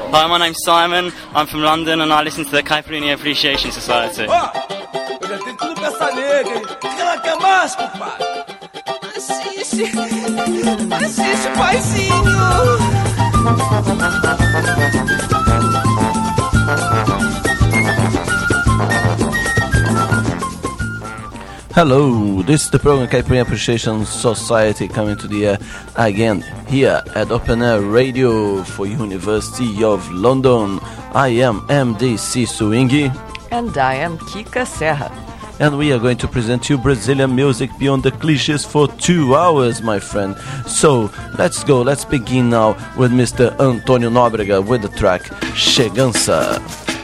Hi, my name's Simon. I'm from London and I listen to the Caipirinha Appreciation Society. Ó, eu já tenho tudo pra essa nega, hein? O que ela quer mais, compadre? Assiste, paizinho. Hello, this is the program Caipirinha Appreciation Society coming to the air again here at Open Air Radio for University of London. I am MDC Swingy. And I am Kika Serra. And we are going to present you Brazilian music beyond the cliches for 2 hours, my friend. So, let's go, let's begin now with Mr. Antônio Nóbrega with the track Chegança.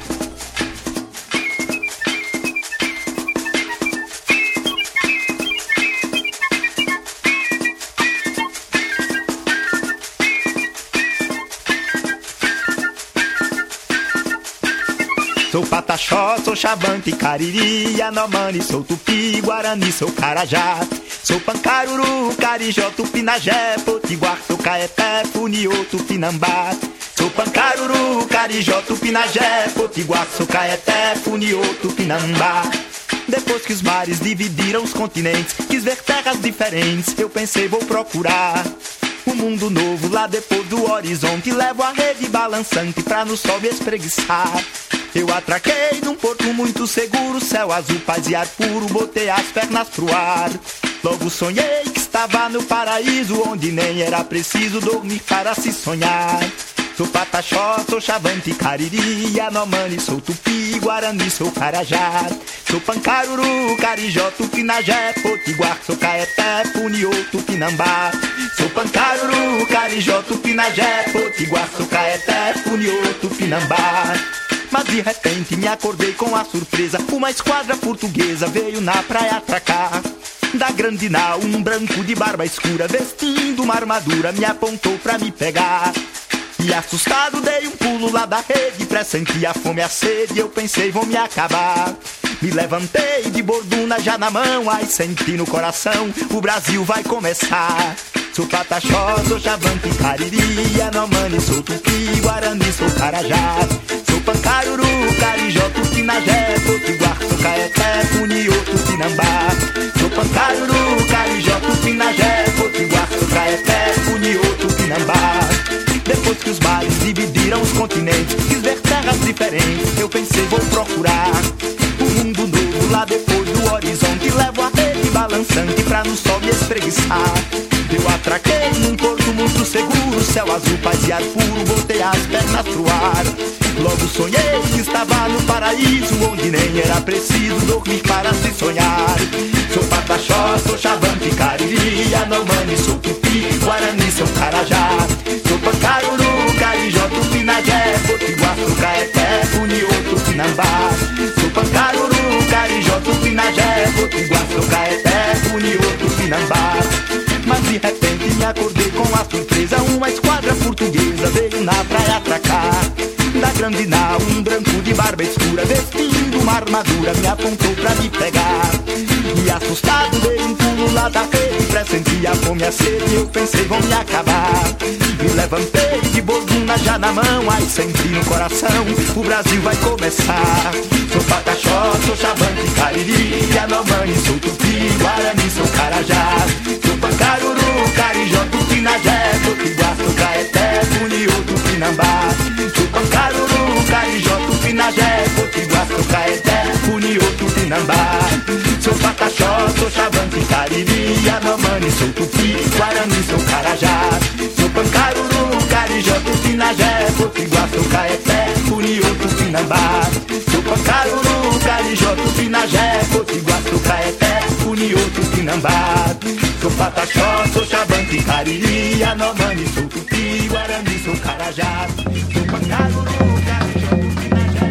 Sou Pataxó, sou Xavante, Cariri, Yanomami, sou Tupi, Guarani, sou Carajá. Sou Pancaruru, Carijó, Tupinagé, Potiguar, sou Caeté, Funiô, Tupinambá. Sou Pancaruru, Carijó, Tupinagé, Potiguar, sou Caeté, Funiô, Tupinambá. Depois que os mares dividiram os continentes, quis ver terras diferentes, eu pensei vou procurar um mundo novo lá depois do horizonte. Levo a rede balançante pra no sol me espreguiçar. Eu atraquei num porto muito seguro, céu azul, paz e ar puro, botei as pernas pro ar. Logo sonhei que estava no paraíso, onde nem era preciso dormir para se sonhar. Sou Pataxó, sou Xavante, Cariri, Yanomami, sou Tupi, Guarani, sou Carajá. Sou Pancaruru, Carijó, Tupinagé, Potiguar, sou Caeté, Funiô, Tupinambá. Sou Pancaruru, Carijó, Tupinagé, Potiguar, sou Caeté, Funiô, Tupinambá. Mas de repente me acordei com a surpresa, uma esquadra portuguesa veio na praia atracar. Da grande nau, um branco de barba escura, vestindo uma armadura, me apontou pra me pegar. E assustado dei um pulo lá da rede, pressenti a fome e a sede, eu pensei vão me acabar. Me levantei de borduna já na mão, ai senti no coração, o Brasil vai começar. Sou Pataxó, sou Xavante, Cariri, Yanomami, sou Tupi, Guarani, sou Carajá. Sou Pancaruru, Carijó, Tupinagé, Potiguar, sou Caeté, Funiô, Tupinambá. Sou Pancaruru, Carijó, Tupinagé, Potiguar, sou Caeté, Funiô, Tupinambá. Depois que os mares dividiram os continentes, quis ver terras diferentes, eu pensei vou procurar um mundo novo lá depois do horizonte. Levo a rede balançante pra no sol me espreguiçar. Eu atraquei num porto muito seguro, céu azul, paz e ar puro, botei as pernas pro ar. Logo sonhei que estava no paraíso, onde nem era preciso dormir para se sonhar. Sou Pataxó, sou Xavante, Cariri, Yanomami, sou Tupi, Guarani, sou Carajá. Sou Pancaruru, Carijó, Tupinagé, Potiguar, sou Caeté, Funiô, Tupinambá. Sou Pancaruru, Carijó, Tupinagé, Potiguar, sou Caeté, Funiô, Tupinambá. Mas de repente me acordei com a surpresa, uma esquadra portuguesa veio na praia atracar. Da grande nau, um branco de barba escura, vestindo uma armadura, me apontou pra me pegar. E assustado dei um pulo lá da rede, pressenti a fome e a sede, eu pensei vão me acabar. Me levantei de borduna já na mão, ai senti no coração, o Brasil vai começar. Sou Pataxó, sou Xavante, Cariri, Yanomami, sou Tupi, Guarani, sou Carajá. Sou Pancaruru, Carijó, Tupinagé, Potiguar, sou Caeté, Funiô, Tupinambá. Sou Pancaruru, Carijó, Tupinagé, Potiguar, sou Caeté, Funiô, Tupinambá. Sou Pataxó, sou Xavante, Cariri, Yanomami, sou Tupi, Guarani, sou Carajá. Sou Pancaruru, Carijó, Tupinagé, Potiguar, sou Caeté, Funiô, Tupinambá. Sou Pancaruru, Carijó, Tupinagé, Potiguar, sou Caeté, Funiô, Tupinambá. Sou Pataxó, sou Xavante, Cariri, Yanomami, sou Tupi, Guarani, sou Carajá. Sou Pancaruru, Carijó, Tupinagé.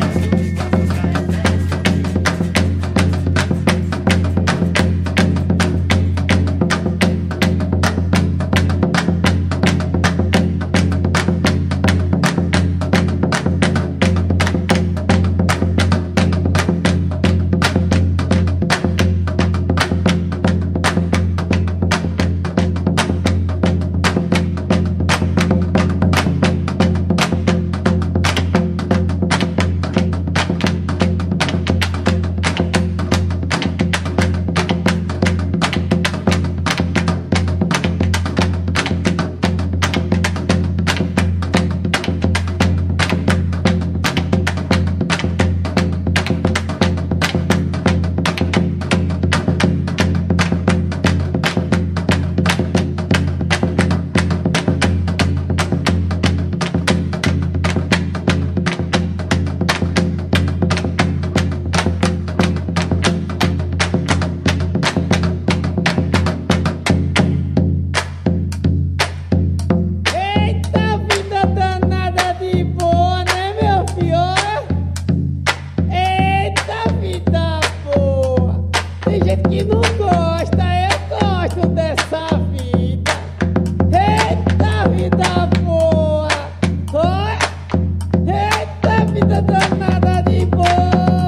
doida danada de boa.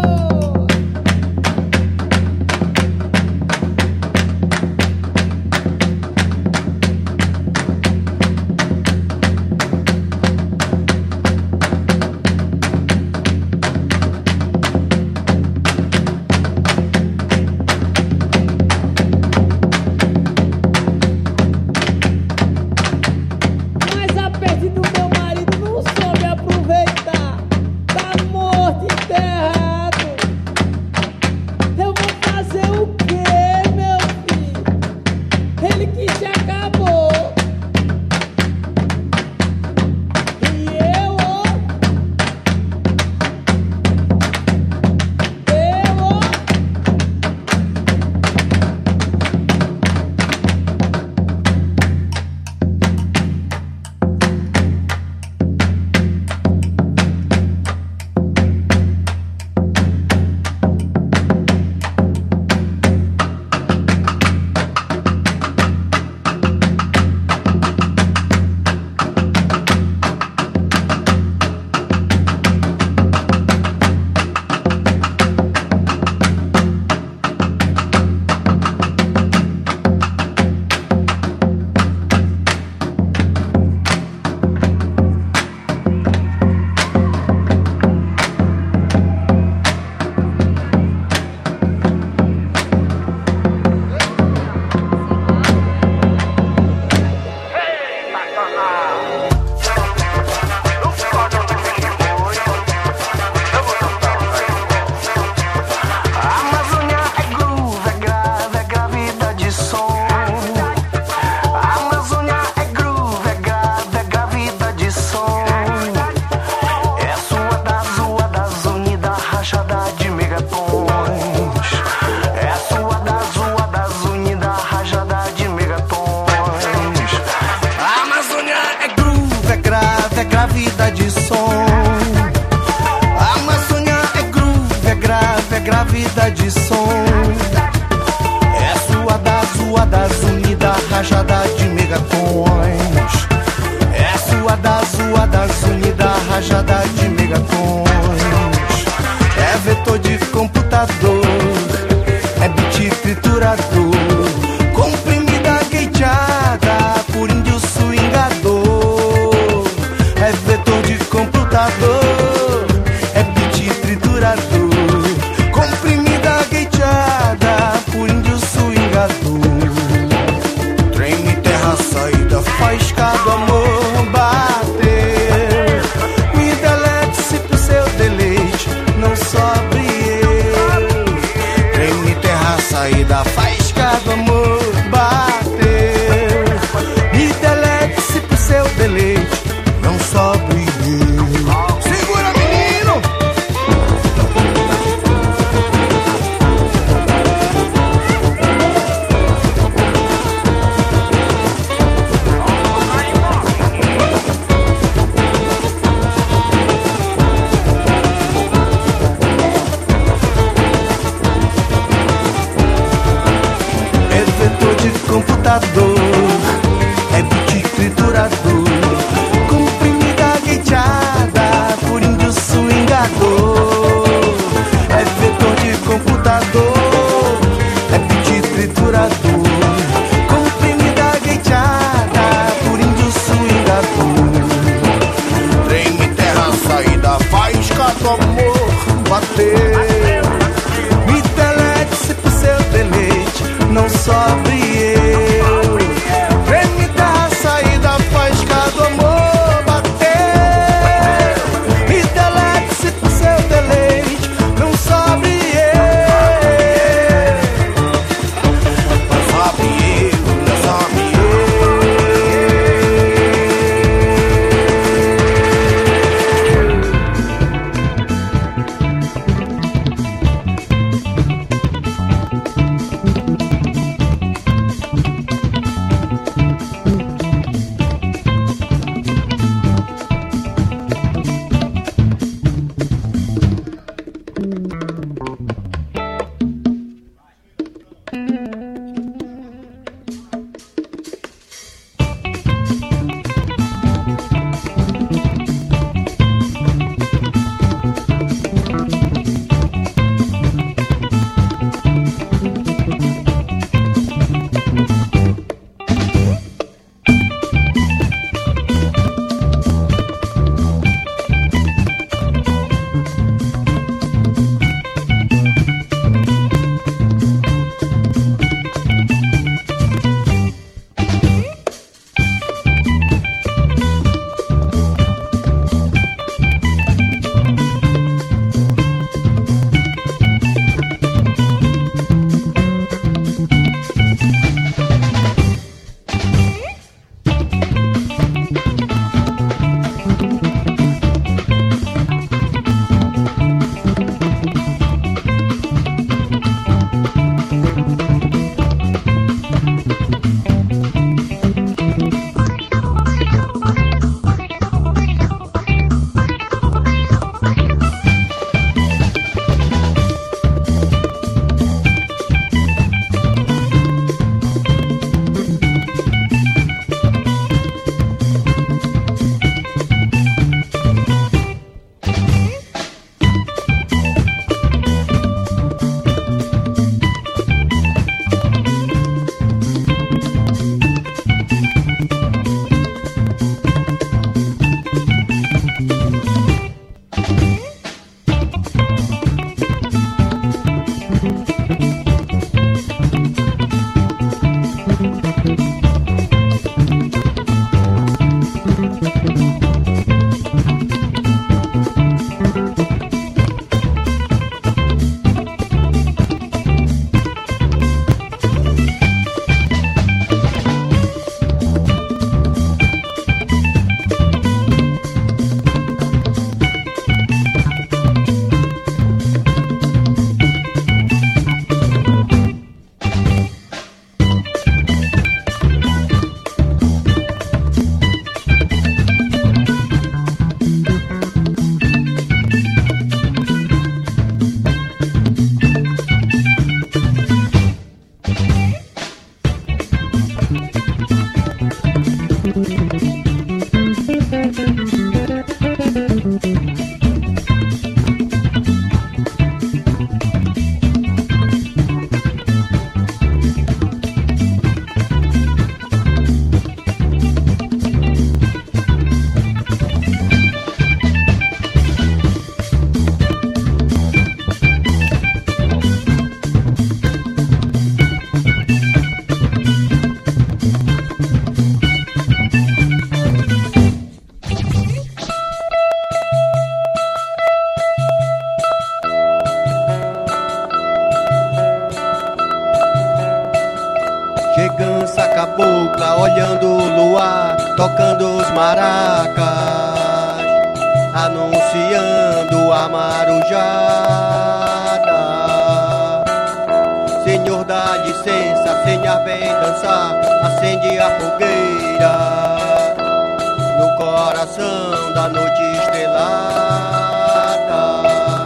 Mas a peste do meu marido não soube aproveitar. Tá morto, enterrado. Eu vou fazer o quê, meu filho? Ele que se acabou. E eu, vida de som. A Amazônia é groove, é grave, é gravida de som. É suada, unida, rajada de megatons. É suada, unida, rajada de megatons. É vetor de computador, é beat triturador, comprimida, gateada por índio swingador. É vetor de computador, é beat triturador, comprimida, gateada por índio swingador. Treme, terra, saída, faísca do amor bater. Me delete-se pro seu deleite, não sobre eu. Treme, terra, saída, faísca do amor bater. Me delete-se pro seu deleite, não sobre eu. Segura, menino! É vetor de computador, é beat triturador, comprimida, gateada por índio swingador. É vetor de computador, é beat triturador, comprimida, gateada por índio swingador. Treme, terra, saída, faísca do amor bater. Me delete-se pro seu deleite, não sobre eu. Treme, terra, saída, faísca do amor bater. Me delete-se pro seu deleite, não sobre eu. Não sobre eu, não sobre olhando o luar, tocando os maracas, anunciando a marujada. Senhor, dá licença, Senhor, vem dançar, acende a fogueira no coração da noite estrelada.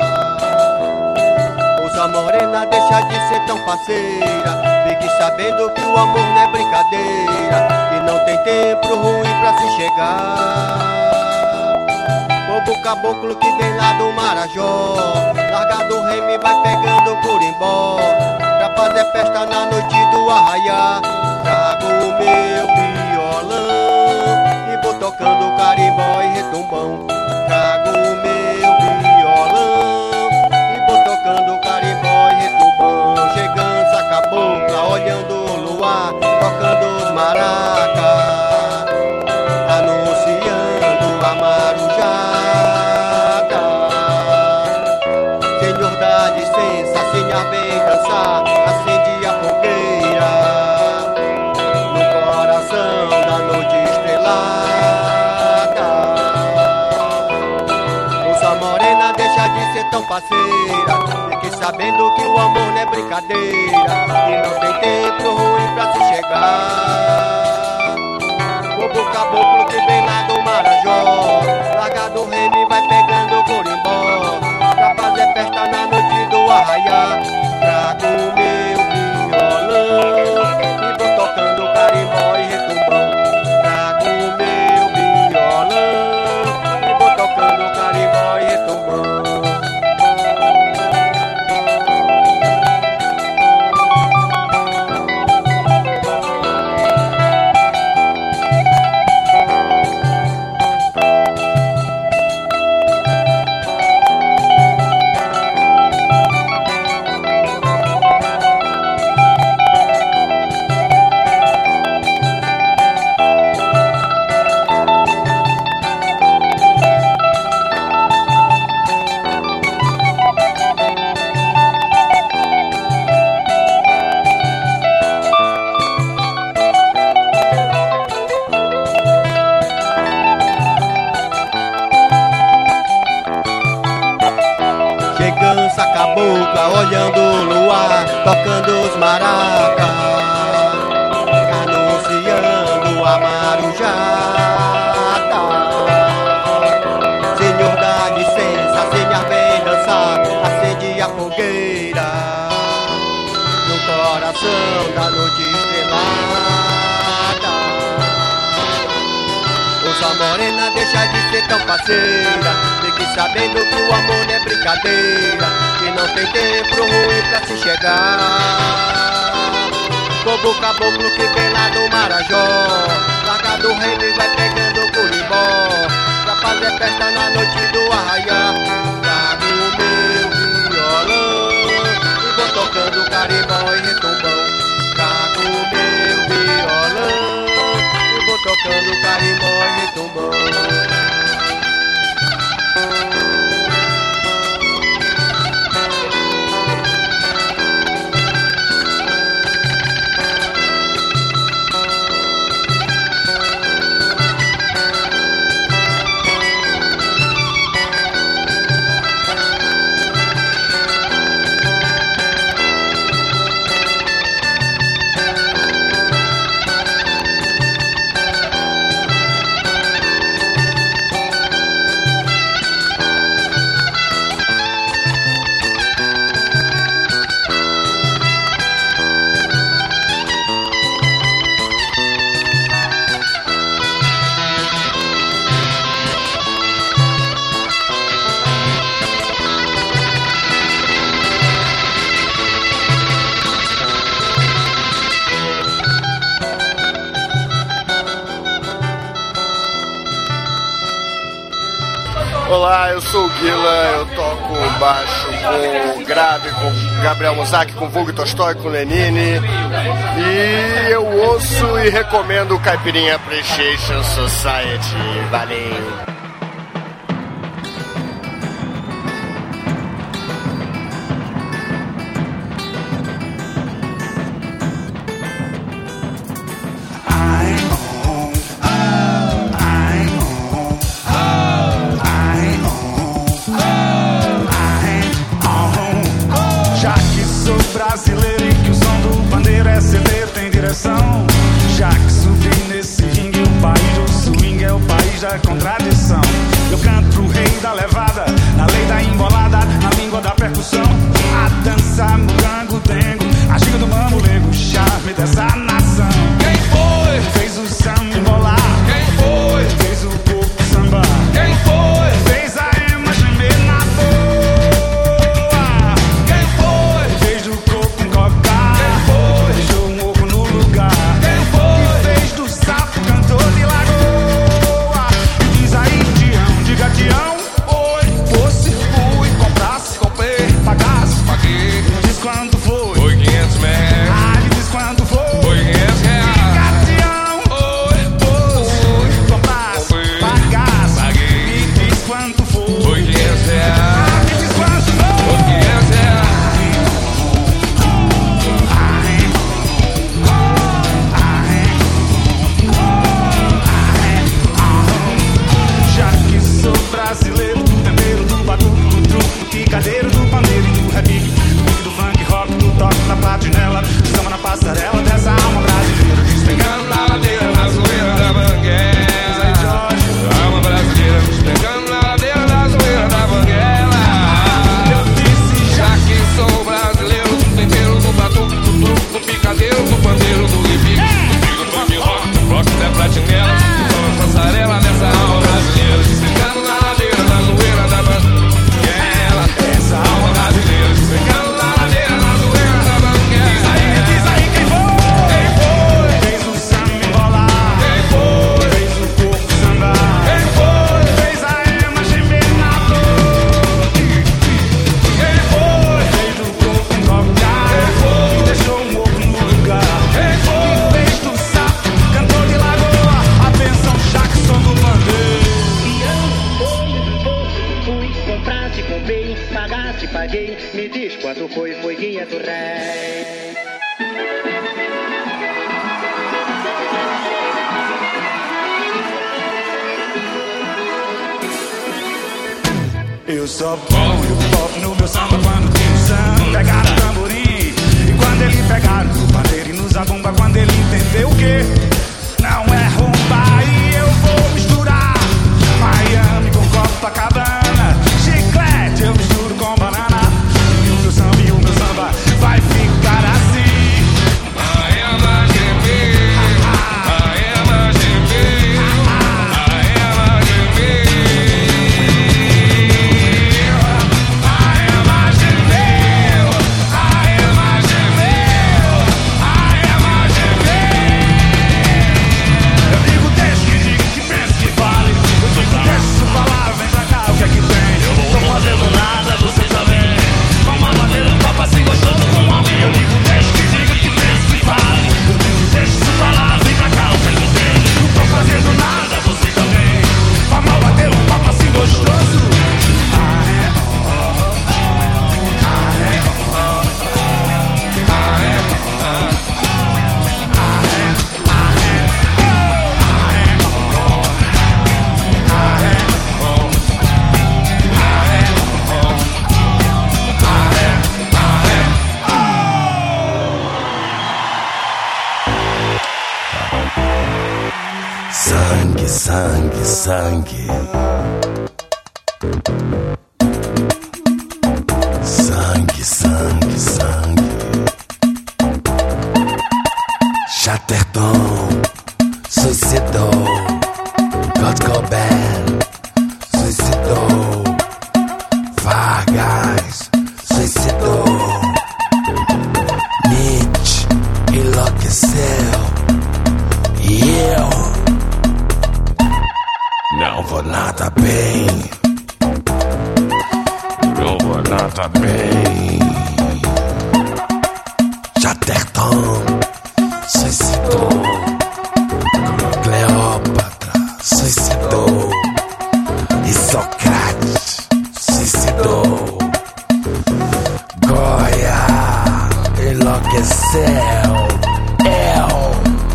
Moça morena, deixa de ser tão parceira, fique sabendo que o amor não é brincadeira, que não tem tempo ruim pra se chegar. Bobo caboclo que vem lá do Marajó, larga do reme, vai pegando o curimbó, pra fazer festa na noite do arraiá. Trago o meu violão e vou tocando carimbó e retumbão. Trago o meu violão e vou tocando carimbó e retumbão. Chegando essa cabocla, olhando o luar, tocando os maracas, anunciando a marujada. Senhor, dá licença, Senhor, vem dançar, acende a fogueira no coração da noite estrelada. Moça morena, deixa de ser tão parceira, fique sabendo que o amor não é brincadeira, que não tem tempo ruim pra se chegar. Bobo caboclo que vem lá do Marajó, larga do reme, vai pegando o curimbó, pra fazer festa na noite do arraiá. Trago o meu violão e vou tocando carimbó e retumbão. Trago o meu violão e vou tocando carimbó e retumbão. Chegança cabocla, olhando o luar, tocando os maracas, anunciando a marujada. Senhor, dá licença, Senhor, vem dançar, acende a fogueira no coração da noite estrelada. Moça morena, deixa de ser tão parceira, fique sabendo que o amor não é brincadeira, que não tem tempo ruim pra se chegar. Bobo caboclo que vem lá do Marajó, larga do reme, vai pegando o curimbó, pra fazer festa na noite do arraiá. Trago o meu violão e vou tocando carimbó e retumbão. Trago o meu violão e vou tocando carimbó e retumbão. Olá, eu sou o Guila, eu toco baixo com grave, com Gabriel Mossack, com Vulgo Tolstói, com Lenine. E eu ouço e recomendo o Caipirinha Appreciation Society. Valeu! I'm percussão. Já que subi nesse ringue, o país do swing é o país da contradição. Eu canto pro rei da levada, na lei da embolada, na língua da percussão. A dança, murango, dengo, a ginga do mamulengo, o charme dessa nação. Quem foi? Fez o samba embolar. Quem foi? Fez o corpo samba. Quem foi? Fez a ema gemer na boa. Quem foi? Fez do coco encocar. Quem foi? Deixou um ovo no lugar. Quem foi? E fez do sapo cantor de lagoa. E diz aí, Tião, diga Tião. Oi, fosse, fui, comprasse, comprei, pagasse, paguei. Diz quanto foi? Foi 500 reais. Ah, me diz quanto foi? Foi 500 reais. Diga Tião. Oi, fosse, fui, comprasse, pagasse, paguei. Me diz quanto foi? Foi 500 reais. Ah, me diz quanto foi? Foi 500 reais. Já que sou brasileiro, do tempero, do batuque, do truque, do picadeiro, do pandeiro e do repique, do beat, do funk, rock, do toque, da platinela, samba na passarela dessa alma brasileira. Despegando na ladeira, na zoeira da banguela. Alma brasileira, despegando na ladeira, na zoeira da banguela. Eu disse já que sou brasileiro, do tempero, do batuque, do truque, do picadeiro, do pandeiro, do repique, do funk, rock, do rock, da platinela, samba na passarela dessa alma brasileira. Despegando na ladeira, na zoeira da banguela. Essa alma brasileira, despegando na ladeira, na zoeira da banguela. Diz aí quem foi? Quem foi? Fez o samba embolar. Quem foi? Fez o corpo sambar. Quem foi? Fez a ema gemer na dor. Quem foi? Fez o corpo encocar. Quem foi? E deixou um ovo no lugar. Quem foi? E fez do sapo cantor de lagoa. Atenção, Jackson do bandeiro. Fui, comprasse, comprei, pagasse, paguei. Me diz quanto foi, foi 500 reais. Eu só ponho pop no meu samba quando tem o samba. Pegaram o tamborim e quando ele pegar o pandeiro e nos abumba, quando ele entender o quê? Não é rumba e eu vou misturar Miami com Copacabana, chiclete eu misturo com banana. E o meu samba vai ficar assim. Sangue, sangue, sangue. Sangue, sangue, sangue. Chatterton suicidou. Kurt Cobain suicidou. Vargas suicidou. Nietzsche enlouqueceu. E eu não vou nada bem. Não vou nada bem. Chatterton suicidou. Cleópatra suicidou. E Sócrates suicidou. Goya enlouqueceu. Eu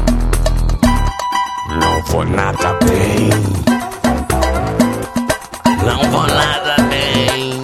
não vou nada bem. Não vou nada bem.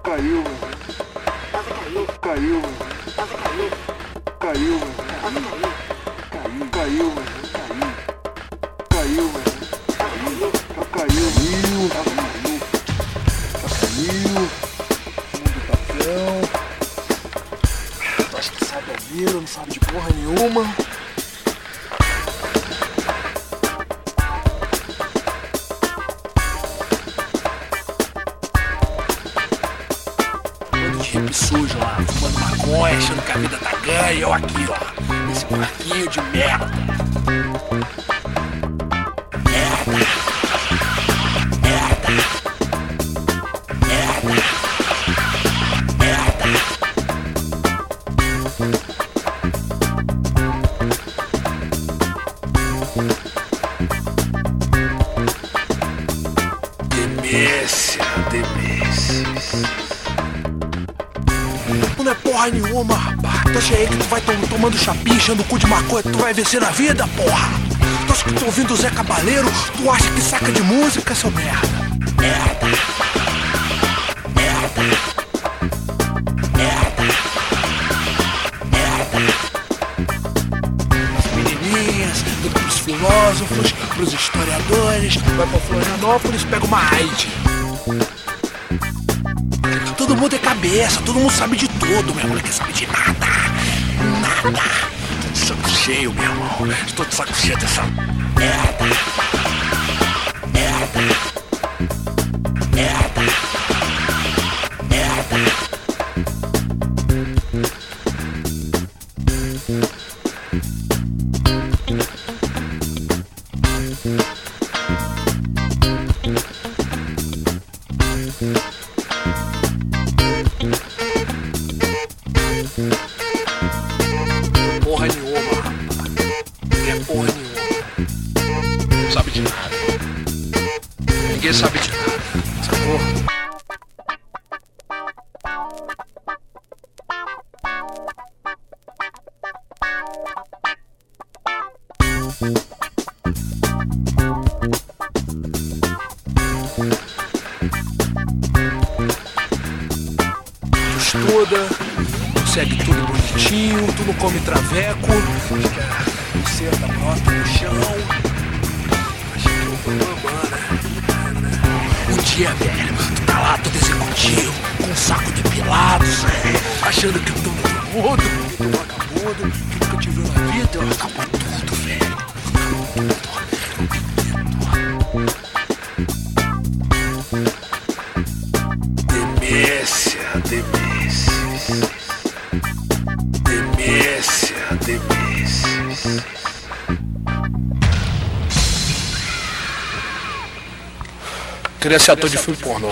Caiu. Acho que sabe a vida, não sabe de porra nenhuma. Hippie sujo lá, fumando maconha, achando que a vida tá ganha, e eu aqui, ó, nesse barquinho de merda. Não é porra nenhuma, rapaz. Tu acha aí que tu vai tomando chapinha, enchendo o cu de maconha, tu vai vencer na vida, porra? Tu acha que tu ouvindo o Zé Cabaleiro, tu acha que saca de música, seu merda? As menininhas, tudo pros filósofos, pros historiadores, vai pra Florianópolis, pega uma AIDS. Todo mundo é cabeça, todo mundo sabe de tudo, meu irmão, não quer saber de nada. Nada. Tô de saco cheio, meu irmão. Estou de saco cheio dessa merda. Porra nenhuma, rapaz. É porra nenhuma. Não sabe de nada. Ninguém sabe de nada. Sacou? Tu estuda, segue tudo bonitinho, tu não come traveco, senta a nota no chão. Acho que eu vou embora. Um dia, velho, tu tá lá todo executivo, com um saco de pilados, achando que eu tô todo mundo, que eu tô vagabundo, que nunca te viu na vida, eu acabo tudo, velho. Demência, demência. Queria ser ator de filme pornô.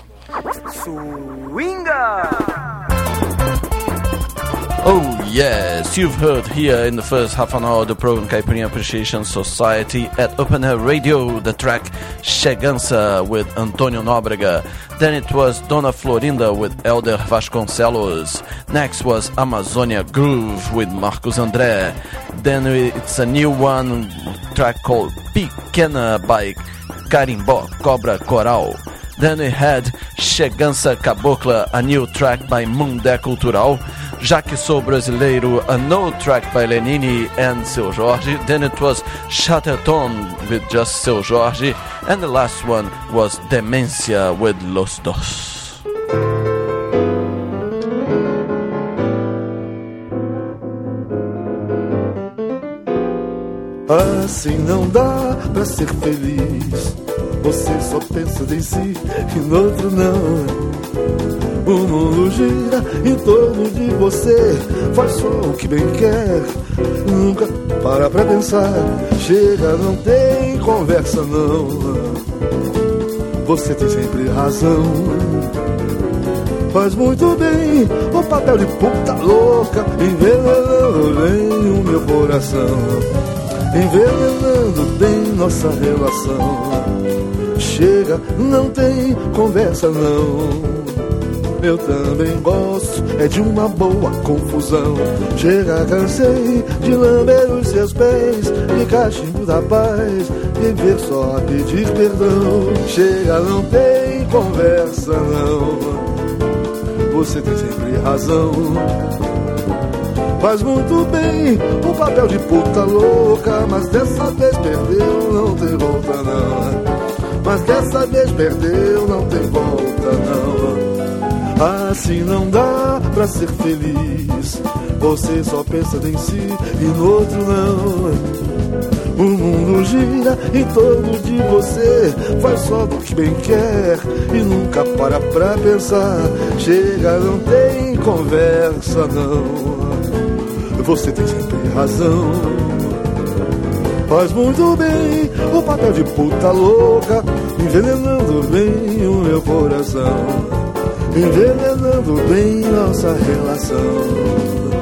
Oh yes, you've heard here in the first half an hour the program Caipirinha Appreciation Society at Open Air Radio, the track Chegança with Antônio Nóbrega. Then it was Dona Florinda with Elder Vasconcelos. Next was Amazonia Groove with Marcos André. Then it's a new one track called Pequena by Carimbó Cobra Coral. Then we had Chegança Cabocla, a new track by Mundé Cultural. Já que sou brasileiro, a no track by Lenine and Seu Jorge. Then it was Chatterton with just Seu Jorge. And the last one was Demencia with Los Dos. Assim não dá pra ser feliz. Você só pensa em si e no outro não. O mundo gira em torno de você, faz só o que bem quer, nunca para pra pensar. Chega, não tem conversa não. Você tem sempre razão. Faz muito bem o papel de puta louca, envenenando bem o meu coração, envenenando bem nossa relação. Chega, não tem conversa não. Eu também gosto, é de uma boa confusão. Chega, cansei de lamber os seus pés, de cachimbo da paz, viver só a pedir perdão. Chega, não tem conversa não. você tem sempre razão. Faz muito bem o papel de puta louca, mas dessa vez perdeu, não tem volta não. Mas dessa vez perdeu, não tem volta não. Assim não dá pra ser feliz, você só pensa em si e no outro não. O mundo gira em torno de você, faz só do que bem quer e nunca para pra pensar. Chega, não tem conversa não, você tem sempre razão. Faz muito bem o papel de puta louca, envenenando bem o meu coração, envenenando bem nossa relação.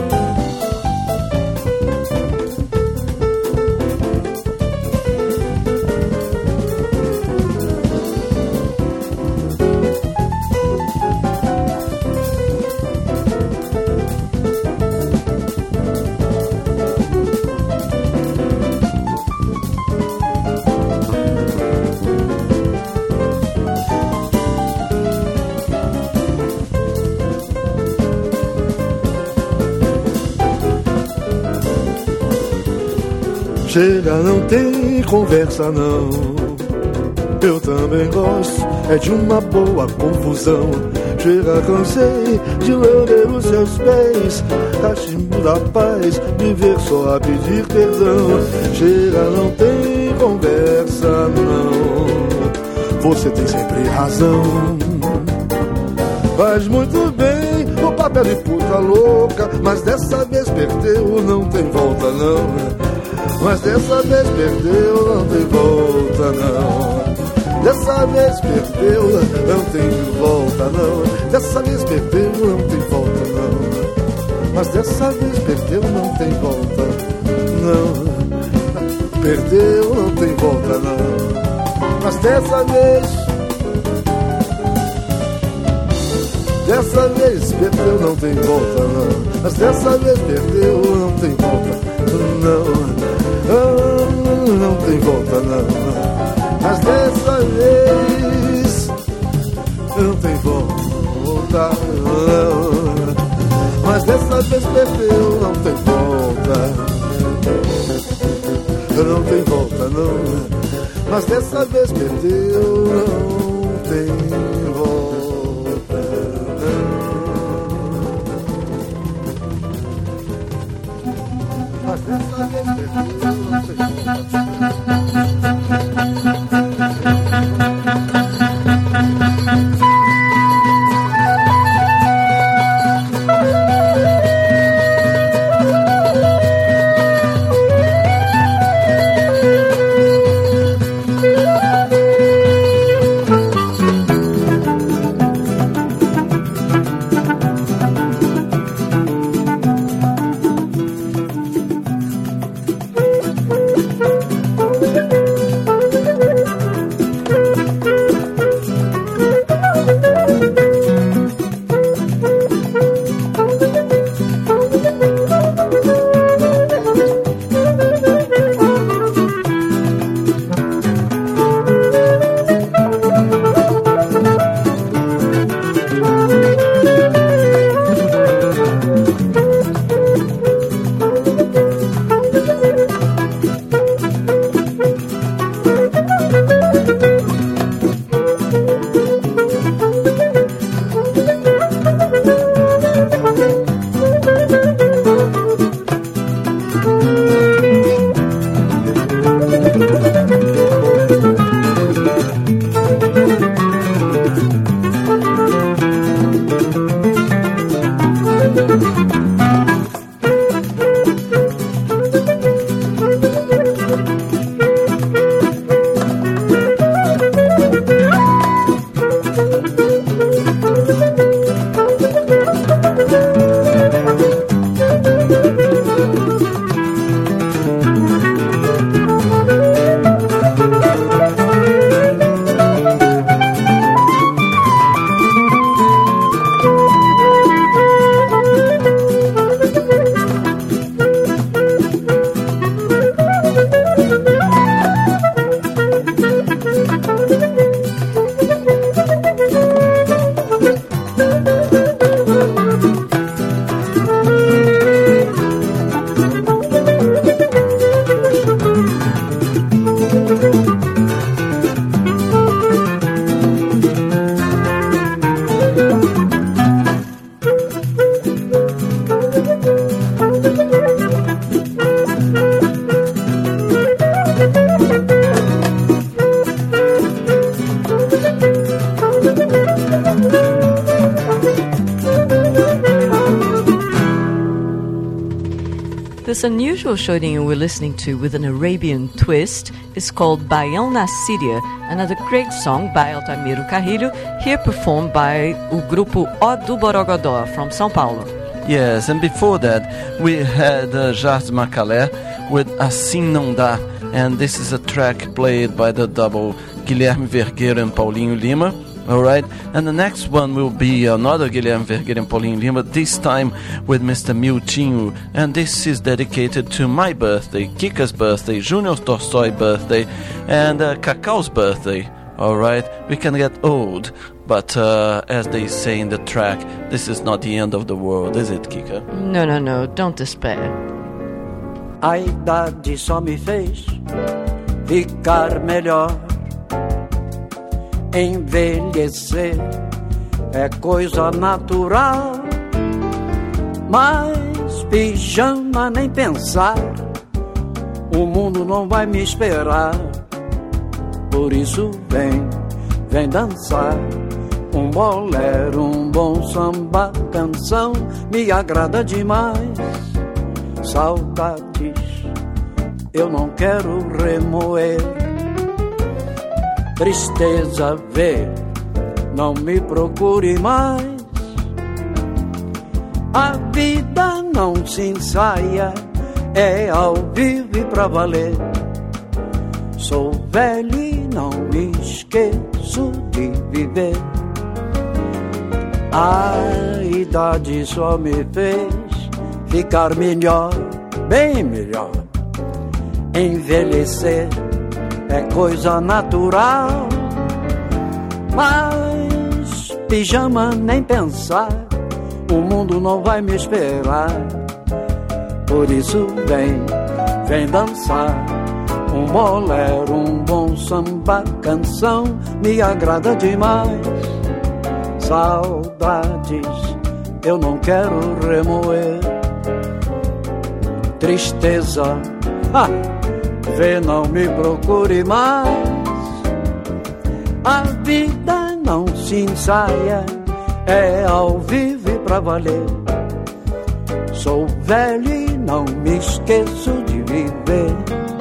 Chega, não tem conversa não, eu também gosto, é de uma boa confusão. Chega, cansei de lamber os seus pés, cachimbo da paz, viver só a pedir perdão. Chega, não tem conversa não, você tem sempre razão. Faz muito bem o papel de puta louca, mas dessa vez perdeu, não tem volta não. Mas dessa vez perdeu, não tem volta não. Dessa vez perdeu, não tem volta não. Dessa vez perdeu, não tem volta não. Mas dessa vez perdeu, não tem volta não. Perdeu, não tem volta não. Mas dessa vez perdeu, não tem volta não. Mas dessa vez perdeu, não tem volta não. Não tem volta não. Mas dessa vez não tem volta não. Mas dessa vez perdeu, não tem volta. Não tem volta não. Mas dessa vez perdeu, não tem volta não. Mas dessa vez perdeu, não tem volta. This unusual chorinho we're listening to with an Arabian twist is called Baião na Síria, another great song by Altamiro Carrilho, here performed by o grupo O do Borogodó from São Paulo. Yes, and before that we had Jardim Macalé with Assim Não Dá, and this is a track played by the double Guilherme Vergueiro and Paulinho Lima. Alright, and the next one will be another Guilherme Vergueiro and Paulinho Lima, this time with Mr. Miltinho, and this is dedicated to my birthday, Kika's birthday, Junior Tolstoy's birthday, and Cacau's birthday. Alright, we can get old, but as they say in the track, this is not the end of the world, is it, Kika? No, don't despair. A idade só me fez ficar melhor. Envelhecer é coisa natural, mas pijama nem pensar, o mundo não vai me esperar. Por isso vem dançar, um bolero, um bom samba, canção, me agrada demais. Saudades, eu não quero remoer. Tristeza, vê, não me procure mais. A vida não se ensaia, é ao vivo e pra valer. Sou velho e não me esqueço de viver. A idade só me fez ficar melhor, bem melhor. Envelhecer é coisa natural, mas pijama nem pensar, o mundo não vai me esperar. Por isso vem dançar, um bolero, um bom samba, canção, me agrada demais. Saudades, eu não quero remoer. Tristeza, vê, não me procure mais. A vida não se ensaia, é ao vivo e pra valer. Sou velho e não me esqueço de viver.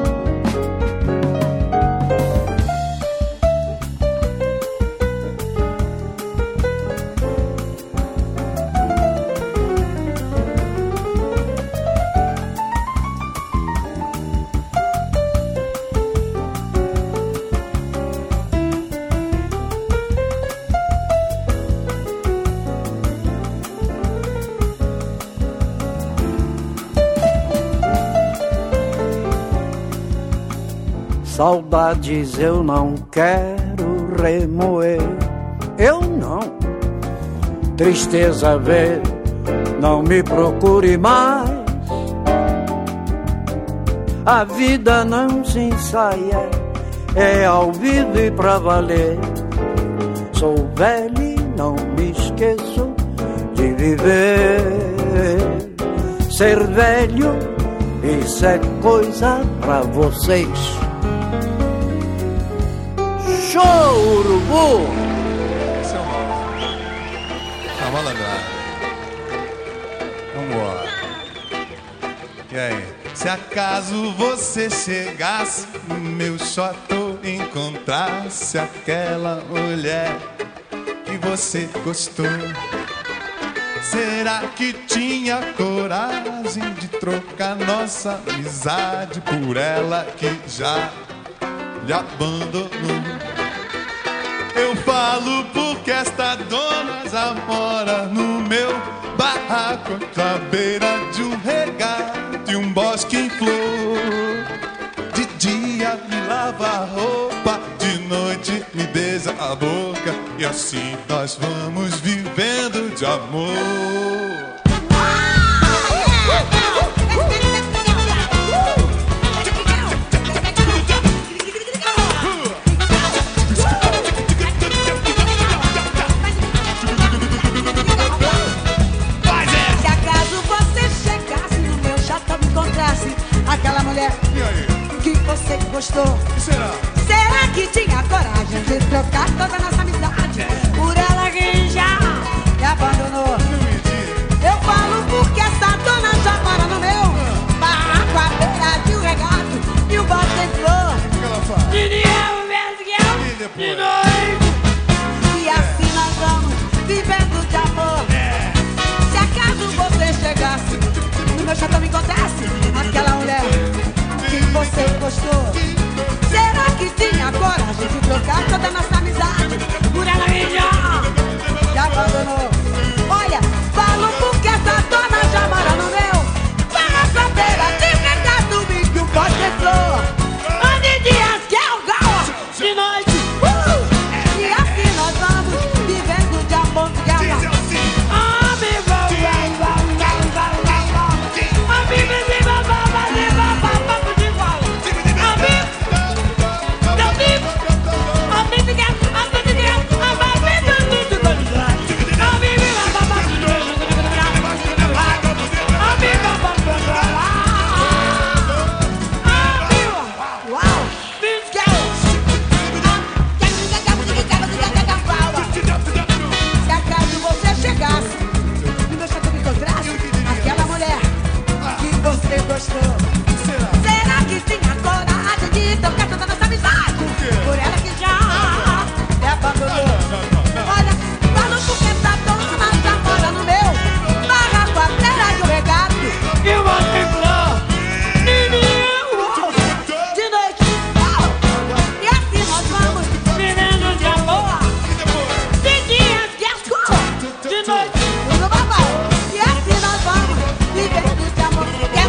Saudades eu não quero remoer, eu não. Tristeza vê, não me procure mais. A vida não se ensaia, é ao vivo e pra valer. Sou velho e não me esqueço de viver. Ser velho, isso é coisa pra vocês. Show, urubu! Esse é uma malandragem. Vambora. E aí? Se acaso você chegasse no meu chateau, encontrasse aquela mulher que você gostou, será que tinha coragem de trocar nossa amizade por ela que já lhe abandonou? Eu falo porque esta dona já mora no meu barraco, à beira de um regato e um bosque em flor. De dia me lava a roupa, de noite me beija a boca, e assim nós vamos vivendo de amor. Aquela mulher que você gostou, será que tinha coragem de trocar toda a nossa amizade por ela que já me abandonou? E assim nós vamos vivendo de amor. Se acaso você chegasse no meu chapéu me encontrasse aquela mulher que você gostou, será que tinha coragem de trocar toda a nossa amizade por ela mesma? Já abandonou. Olha, falo porque essa dona já mora no meu barra fronteira de mercado e o bosque flor. Onde dias que é o gal de noite. E assim nós vamos vivendo de amor, de amor. Será que tinha coragem de tocar toda nossa amizade por ela que já me abandonou? Olha, falo porque essa dona já mora no meu barra quarteira de um regato e uma flor de noite. E assim nós vamos vivendo de amor. De dias que é escuro, de noite no babau. E assim nós vamos vivendo de amor.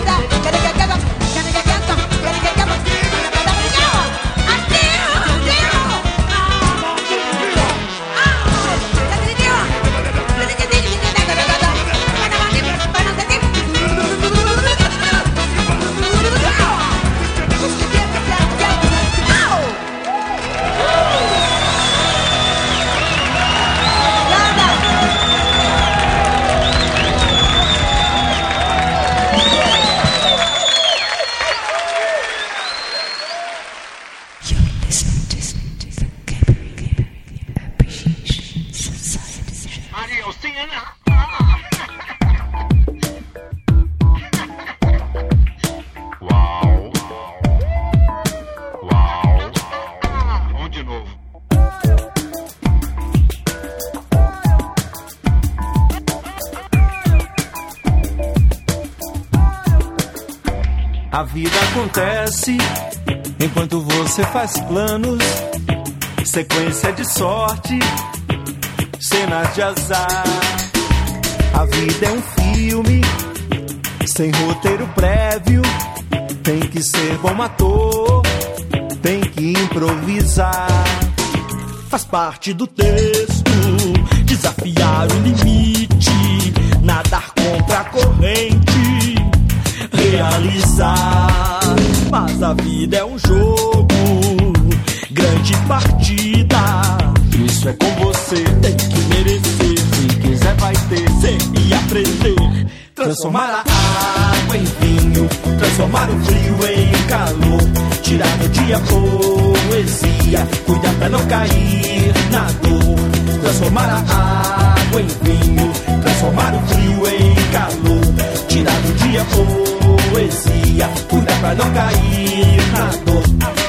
A vida acontece enquanto você faz planos, sequência de sorte, cenas de azar. A vida é um filme sem roteiro prévio, tem que ser bom ator, tem que improvisar. Faz parte do texto desafiar o limite, nadar contra a corrente, realizar. Mas a vida é um jogo, grande partida. Isso é com você, tem que merecer. Se quiser vai ter, ser e aprender. Transformar a água em vinho, transformar o frio em calor, tirar do dia poesia, cuidar pra não cair na dor. Transformar a água em vinho, transformar o frio em calor, tirar do dia poesia, cuidar pra não cair na dor.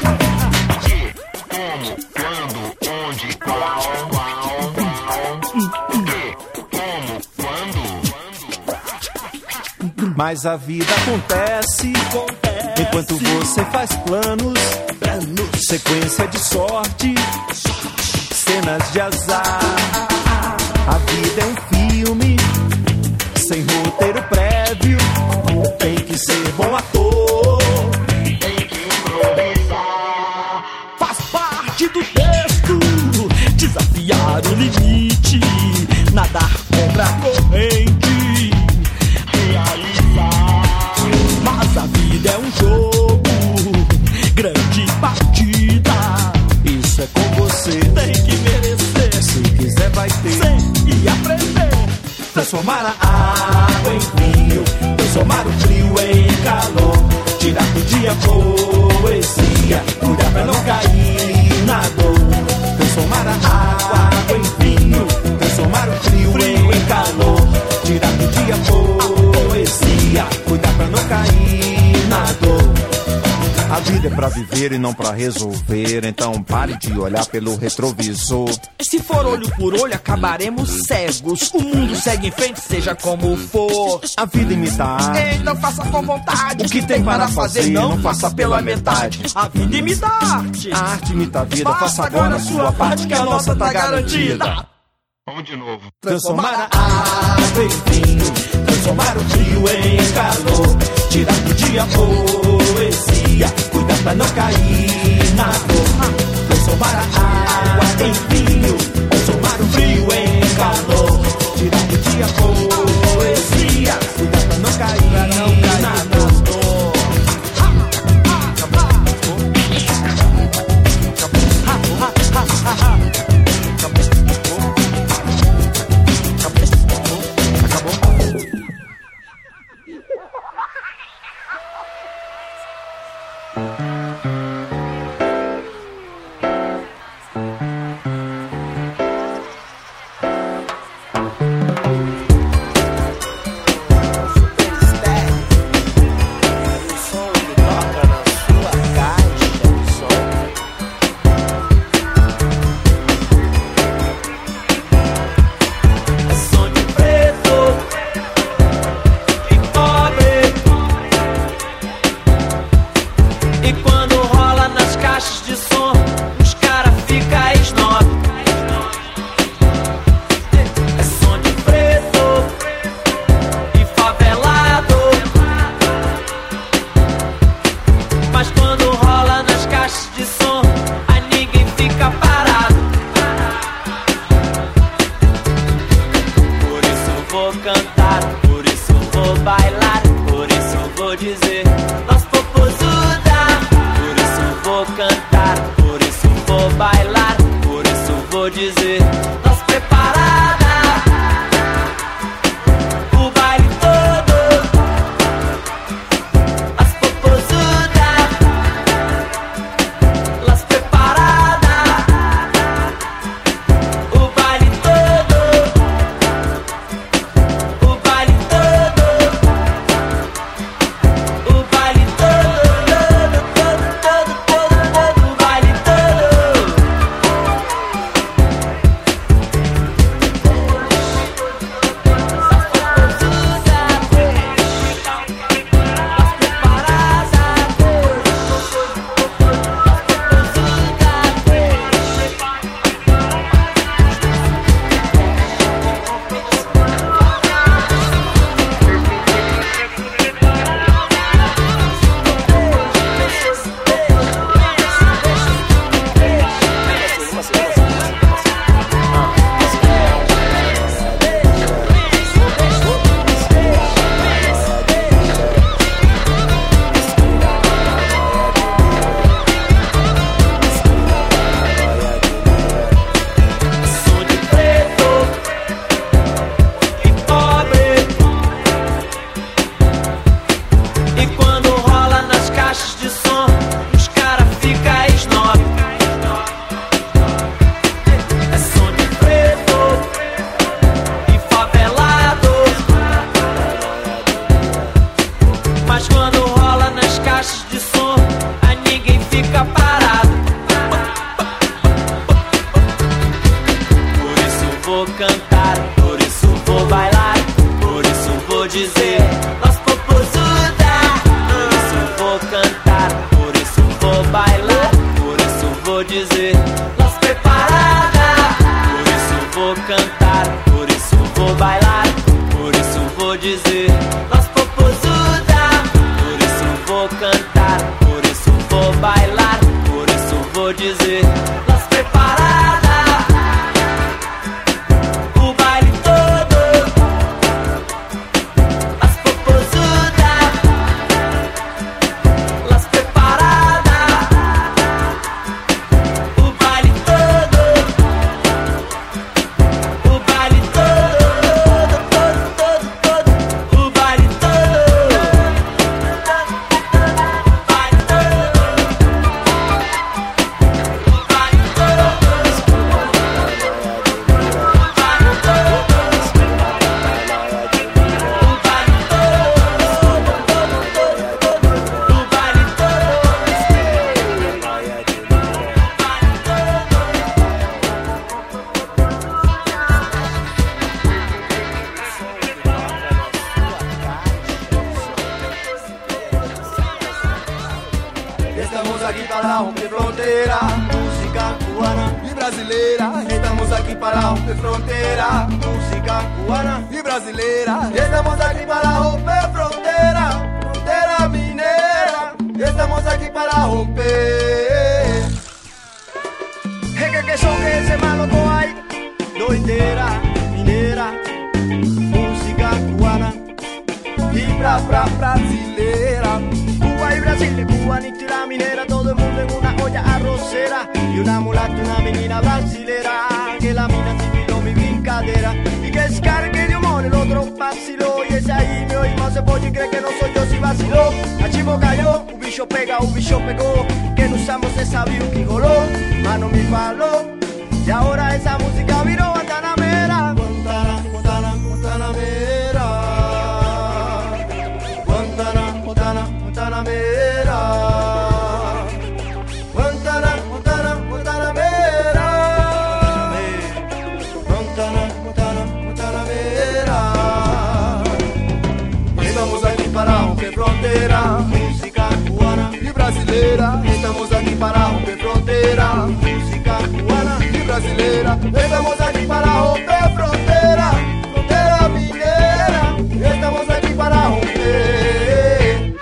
Mas a vida acontece enquanto você faz planos, sequência de sorte, cenas de azar. A vida é um filme sem roteiro prévio, tem que ser bom ator, tem que improvisar. Faz parte do texto desafiar o limite, nadar contra a corrente, realizar. Mas a vida é um jogo, grande partida. Isso é com você, tem que merecer. Se quiser vai ter, ser e aprender. Transformar a água em vinho, transformar o frio em calor, tirar do dia poesia, cuidar pra não cair na dor. Transformar a água em vinho, transformar o frio em calor, tirar do dia poesia, cuidar pra não cair na dor. A vida vida é pra viver e não pra resolver. Então pare de olhar pelo retrovisor. Se for olho por olho, acabaremos cegos. O mundo segue em frente, seja como for. A vida imita a arte. Então faça com vontade. O que tem para fazer, não faça pela metade. A vida imita a arte. A arte imita a vida, faça agora a sua parte, que a nossa tá garantida. Vamos de novo. Transformar a água em vinho, transformar o frio em calor, tirar do dia poesia, cuidar pra não cair na dor. Transformar a água em vinho, transformar o frio em calor, tirar do dia poesia, cuidar pra não cair na dor. frontera, música cubana y brasileira. Estamos aquí para romper frontera, música cubana y brasileira. Estamos aquí para romper frontera, frontera minera. Estamos aquí para romper. Que son que ese malo no hay, doidera minera, música cubana y brasileira. Cuba y Brasil, cubanita y la minera, todo el mundo en una olla arrocera. Y una mulata, una menina brasilera, que la mina civiló mi brincadeira. Y que es cargue de humor, el otro vaciló. Y ese ahí me oí más se pode cree que no soy yo si vaciló. A chivo cayó, un bicho pega, un bicho pegó. Que no usamos esa virus que goló, mano mi palo. Y ahora esa música viró Guantanamera. Guantanamera. Guantanamera. Estamos aquí para romper frontera, música cubana y brasileira. Estamos aquí para romper frontera, música cubana y brasileira. Estamos aquí para romper frontera, frontera minera. Estamos aquí para romper.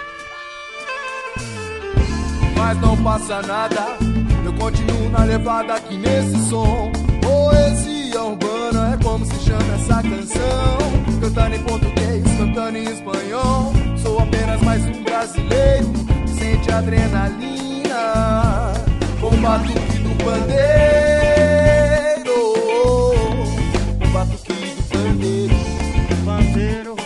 Mas não passa nada, eu continuo na levada aqui nesse som. Poesia urbana é como se chama essa canção. Cantando em português, cantando em espanhol. Sou apenas mais um brasileiro que sente adrenalina com o batuque do pandeiro. O batuque do pandeiro.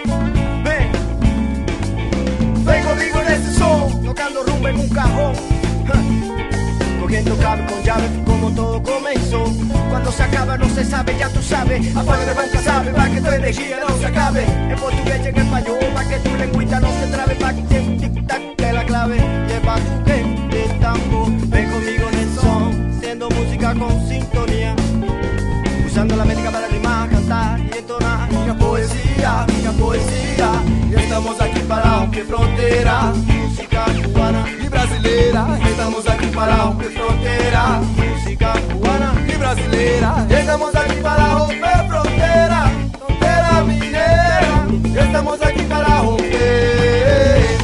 Vem comigo nesse som, tocando rumba en un cajón. Cogiendo cable con llave como todo comenzó. Cuando se acaba no se sabe, ya tú sabes. Apaga de banca sabe, pa' que tu energía no se acabe. En portugués y en español, pa' que tu lengüita no se trabe. Pa' que te tic-tac que la clave. Lleva tu que de tambor. Ven conmigo en el son, siendo música con sintonía. Usando la métrica para rimar, cantar y entonar. Minha poesía, minha poesía. Y estamos aquí para romper frontera, música cubana y brasileira. Estamos aquí para romper frontera, música cubana y brasileira. Estamos aquí para romper frontera, frontera minera. Estamos aquí para romper.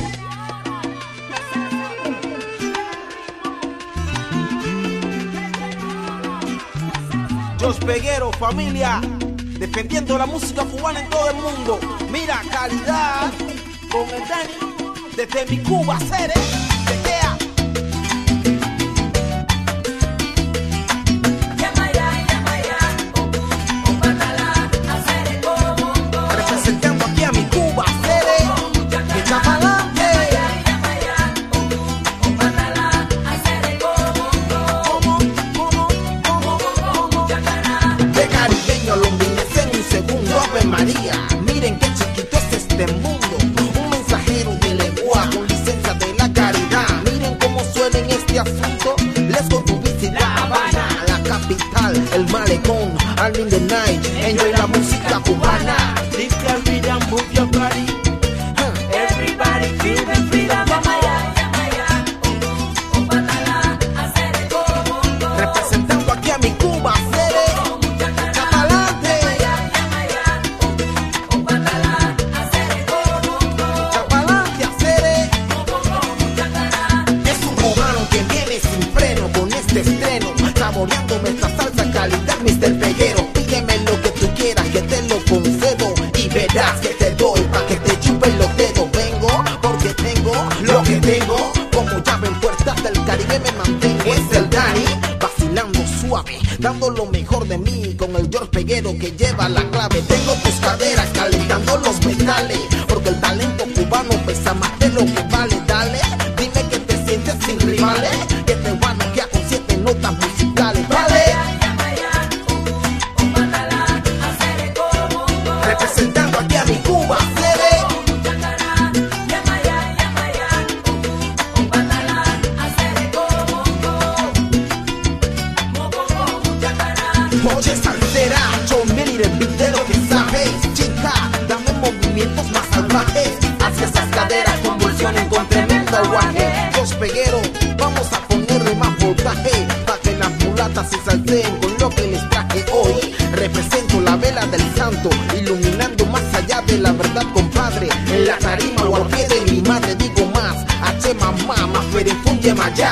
Josh Peguero, familia, defendiendo la música cubana en todo el mundo. Mira, calidad con el Dani, desde mi Cuba, Cere, chequea. Representando aquí a mi Cuba, Cere, que echa pa'lante. De caribeño londinense en un segundo, Ave María. Miren qué chiquito es este mundo. Un mensajero de lengua con licencia de la caridad. Miren cómo suena en este asunto. Let's go to visit La Habana, la capital, el malecón. I'm in the night, enjoy la música cubana. Lift your rhythm, move your body. Everybody feel the freedom. Representando aquí a mi Cuba, Cere. Saboreando nuestra salsa, calidad, Mr. Peguero. Pídeme lo que tú quieras, que te lo concedo. Y verás que te doy pa' que te chupen los dedos. Vengo porque tengo lo que tengo. Como llave en puertas del Caribe me mantengo. Es el Dani, vacilando suave, dando lo mejor de mí. Con el George Peguero que lleva la clave. Tengo tus caderas calentando los metales. Porque el talento cubano pesa más de lo que vale. Dale, dime que te sientes sin rivales. Que te van a noquear con 7 notas musicales. Vale. Representando aquí a mi Cuba, Cere. Oye, salsera, yo me diré el beat de lo que sabes. Chica, dame movimientos más salvajes. Hacia esas caderas convulsionen con tremendo guaje. Los Peguero, vamos a ponerle más voltaje. canto, iluminando más allá de la verdad, compadre. En la tarima o al pie de mi madre digo más, H mamá, más ferifunye maya.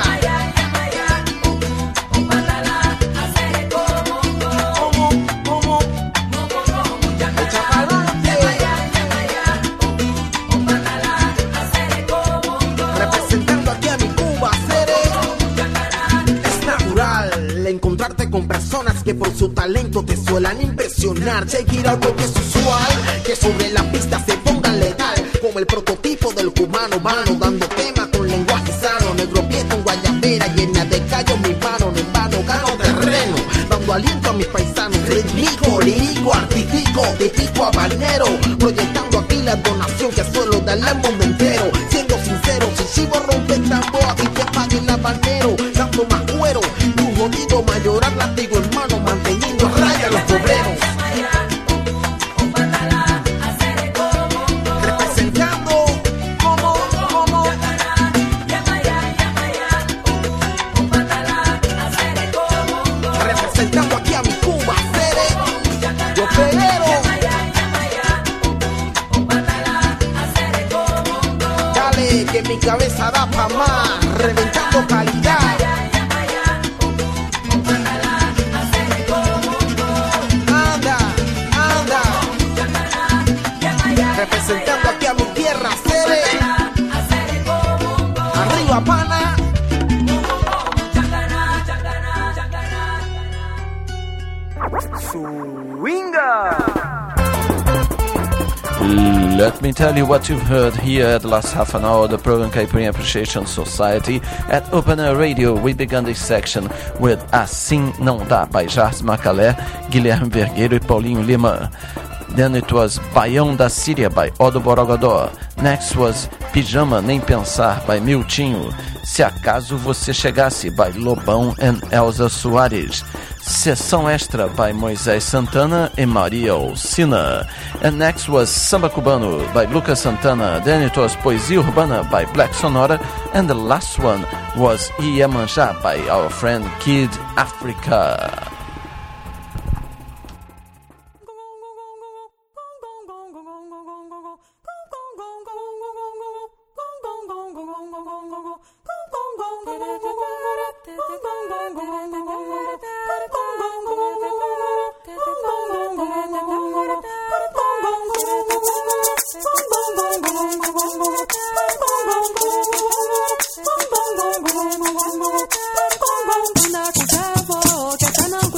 Encontrarte con personas que por su talento te suelan impresionar. Check it out porque es usual que sobre la pista se pongan letal, como el prototipo del cubano mano, dando tema con lenguaje sano. Negro pie con guayabera llena de callos, mi mano en vano gano terreno, dando aliento a mis paisanos. Rítmico, lírico, artístico, de pico habanero, proyectando aquí la donación que suelo darle al mundo entero. Siendo sincero, si sigo rompe tambor, aquí te pague el habanero, dando más cuero. Jodido mayorar látigo, hermano, manteniendo a raya los obreros. Representando como representando aquí a mi Cuba, yo peguero. Dale que mi cabeza da pa' más, reventando calidad. Representando aquí a mi tierra, Cere. Arriba, pana. Swinga. Let me tell you what you've heard here at the last half an hour of the program Caipirinha Appreciation Society at Open Air Radio. We began this section with Assim Não Dá by Jars Macalé, Guilherme Vergueiro e Paulinho Lima. Then it was Baião da Síria by Odo Borogodó. Next was Pijama Nem Pensar by Miltinho. Se Acaso Você Chegasse by Lobão and Elza Soares. Sessão Extra by Moisés Santana e Maria Alcina. And next was Samba Cubano by Lucas Santana. Then it was Poesia Urbana by Black Sonora. And the last one was Iemanjá by our friend Kid Africa. Não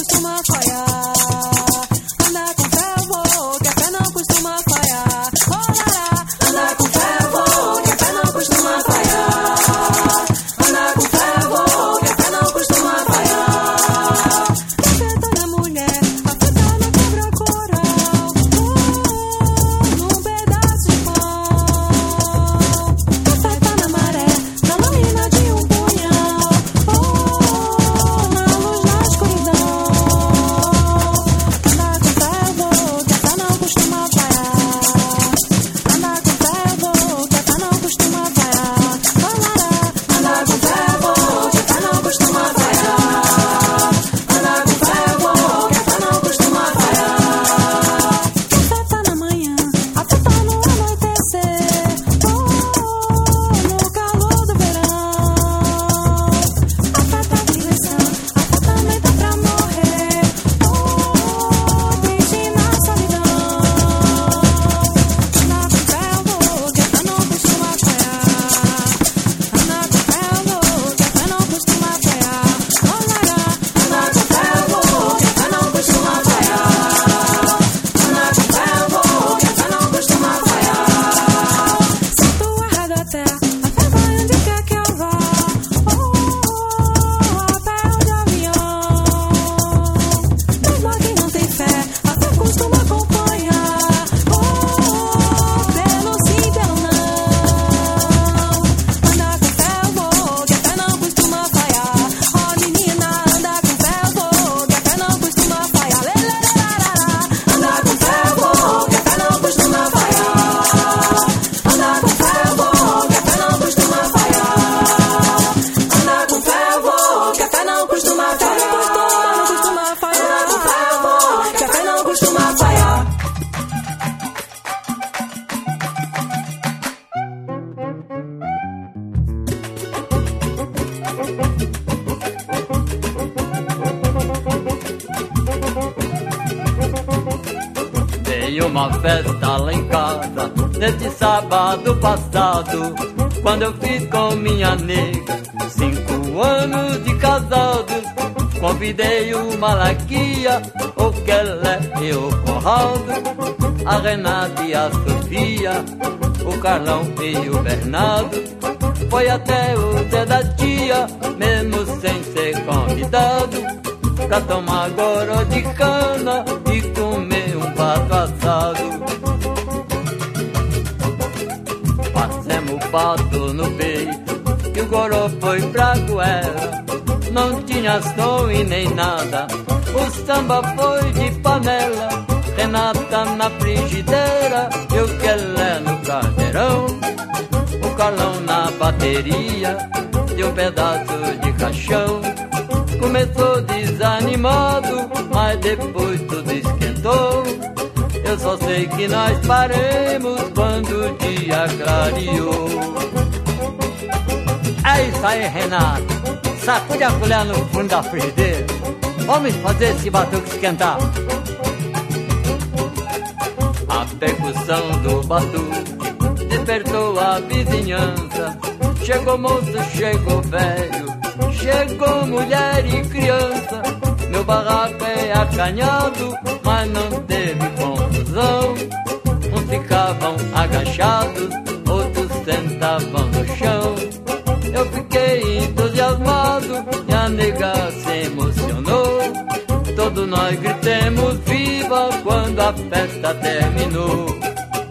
Arrumei uma festa lá em casa nesse sábado passado, quando eu fiz com minha nega 5 anos de casados. Convidei o Malaquia, o Kelé e o Conrado, a Renata e a Sofia, o Carlão e o Bernardo. Foi até o Zé da Tia, mesmo sem ser convidado, pra tomar goró de cana e comer um pato assado. Passemos o pato no peito e o goró foi pra goela. Não tinha som e nem nada, o samba foi de panela. Renata na frigideira e o Kelé no caldeirão, o Carlão na bateria e um pedaço de caixão. Começou desanimado, mas depois tudo esquentou. Eu só sei que nós paremos quando o dia clareou. É isso aí, Renato. Sacude a colher no fundo da frigideira. Vamos fazer esse batuque esquentar. A percussão do batuque despertou a vizinhança. Chegou moço, chegou velho, chegou mulher e criança. Meu barraco é acanhado, mas não teve confusão. Uns ficavam agachados, outros sentavam no chão. Eu fiquei entusiasmado e a nega se emocionou. Todos nós gritemos viva quando a festa terminou.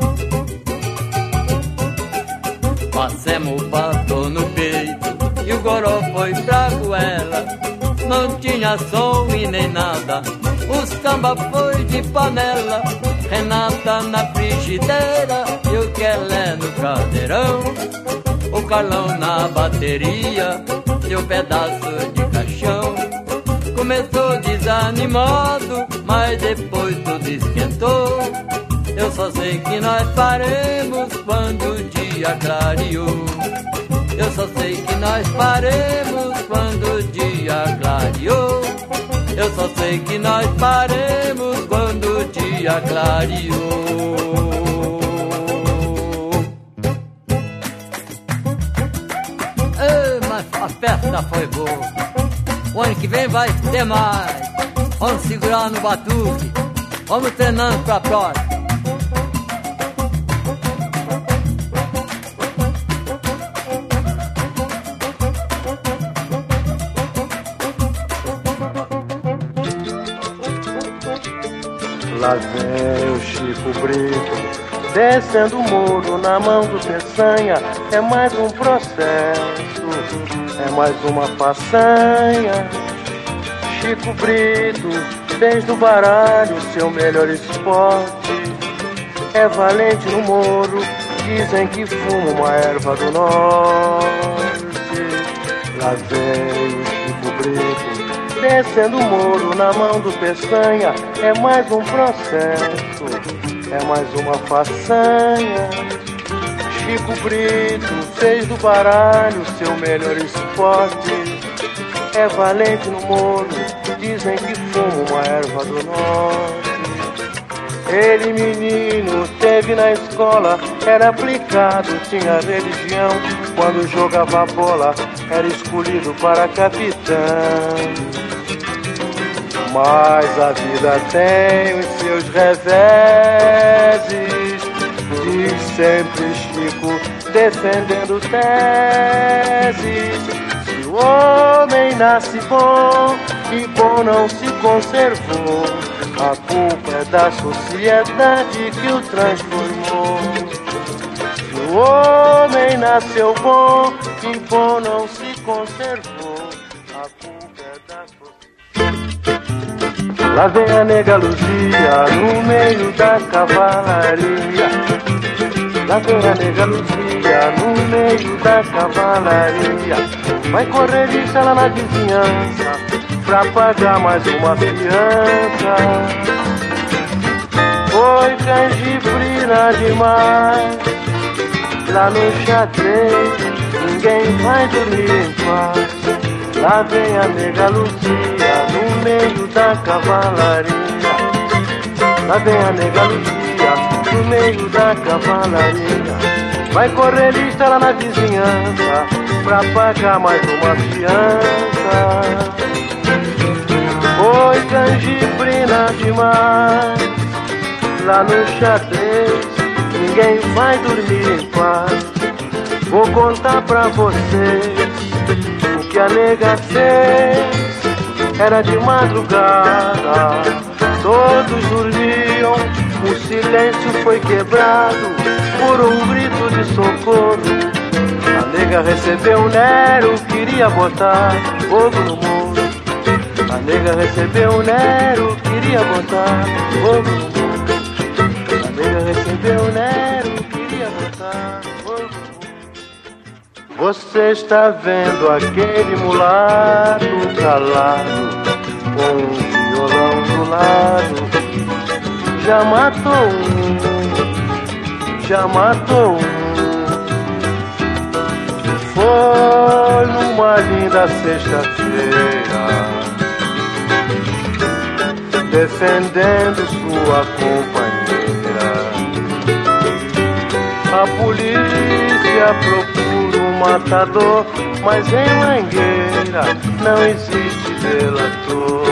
Passemos o batom no peito e o goró foi pra goela. Não tinha som e nem nada, o samba foi de panela. Renata na frigideira e o Kelé no caldeirão, o Carlão na bateria e um pedaço de caixão. Começou desanimado, mas depois tudo esquentou. Eu só sei que nós paremos quando o dia clareou. Eu só sei que nós paremos quando o dia clareou. Eu só sei que nós paremos quando o dia clareou. Mas a festa foi boa. O ano que vem vai ter mais. Vamos segurar no batuque, vamos treinando pra próxima. Lá vem o Chico Brito, descendo o muro na mão do Peçanha. É mais um processo, é mais uma façanha. Chico Brito, desde o baralho, seu melhor esporte. É valente no moro, dizem que fuma uma erva do norte. Lá vem o Chico Brito, descendo o muro na mão do Peçanha. É mais um processo, é mais uma façanha. Chico Brito fez do baralho seu melhor esporte. É valente no moro, dizem que fuma uma erva do norte. Ele menino teve na escola, era aplicado, tinha religião. Quando jogava bola, era escolhido para capitão. Mas a vida tem os seus reveses, diz sempre Chico, defendendo teses. Se o homem nasce bom e bom não se conservou, a culpa é da sociedade que o transformou. Se o homem nasceu bom e bom não se conservou, a culpa é da sociedade. Lá vem a nega Luzia no meio da cavalaria. Lá vem a nega Luzia no meio da cavalaria. Vai correr de lá na vizinhança pra pagar mais uma fiança. Foi canjibrina demais. Lá no xadrez ninguém vai dormir em paz. Lá vem a nega Luzia no meio da cavalaria. Lá vem a nega Lucia, no meio da cavalaria. Vai correr lista lá na vizinhança pra pagar mais uma fiança. Foi canjibrina demais lá no xadrez, ninguém vai dormir em paz. Vou contar pra vocês o que a nega fez. Era de madrugada, todos dormiam, o silêncio foi quebrado por um grito de socorro. A nega recebeu um Nero, queria botar fogo no mundo. A nega recebeu um Nero, queria botar fogo no mundo. A nega recebeu um Nero, queria botar fogo no mundo. Você está vendo aquele mulato calado, com um violão do lado. Já matou um, já matou um. Foi numa linda sexta-feira, defendendo sua companheira. A polícia procura um matador, mas em Mangueira não existe delator.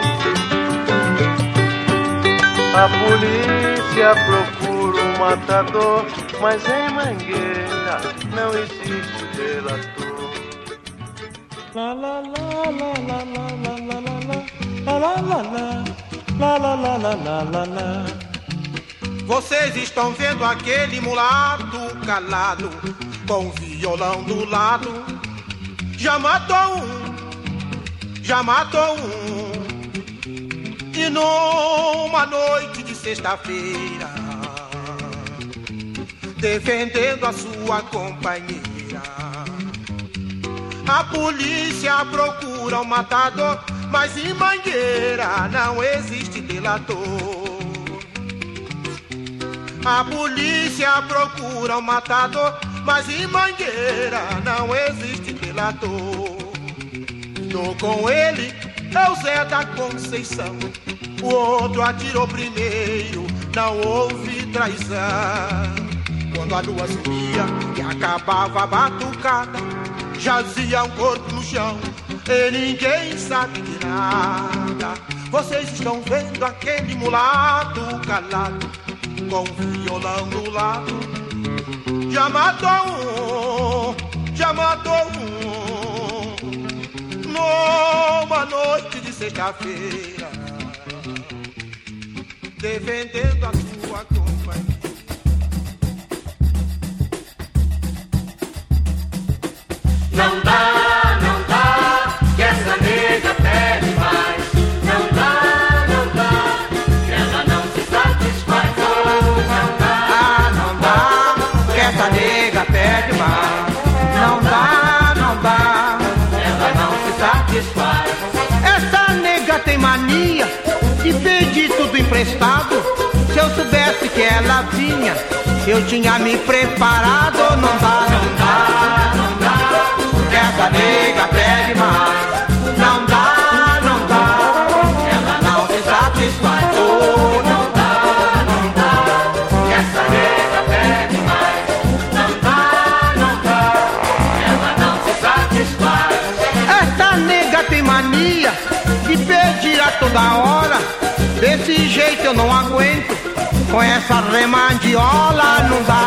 A polícia procura um matador, mas em Mangueira não existe delator. La la la la la la la la la la la la la la la la. Vocês estão vendo aquele mulato calado, com violão do lado. Já matou um, já matou um. E numa noite de sexta-feira, defendendo a sua companheira, a polícia procura um matador, mas em Mangueira não existe delator. A polícia procura um matador, mas em Mangueira não existe delator. Estou com ele, é o Zé da Conceição. O outro atirou primeiro, não houve traição. Quando a lua subia e acabava a batucada, jazia um corpo no chão e ninguém sabe de nada. Vocês estão vendo aquele mulato calado, com violão no lado. Já matou um, já matou um. Numa noite de sexta-feira, defendendo a sua companhia. Não dá, que essa nega pede mais. Não dá, que ela não se satisfaz. Oh, não dá, que essa nega pede mais. Não dá, ela não se satisfaz. Essa nega tem mania de pedir tudo emprestado. Se eu soubesse que ela vinha, eu tinha me preparado. Não dá, que essa nega pede mais. Não dá, ela não se satisfaz. Oh, não dá, que essa nega pede mais. Não dá, ela não se satisfaz. essa nega tem mania de pedir a toda hora. Desse jeito eu não aguento, com essa remandiola. Não dá,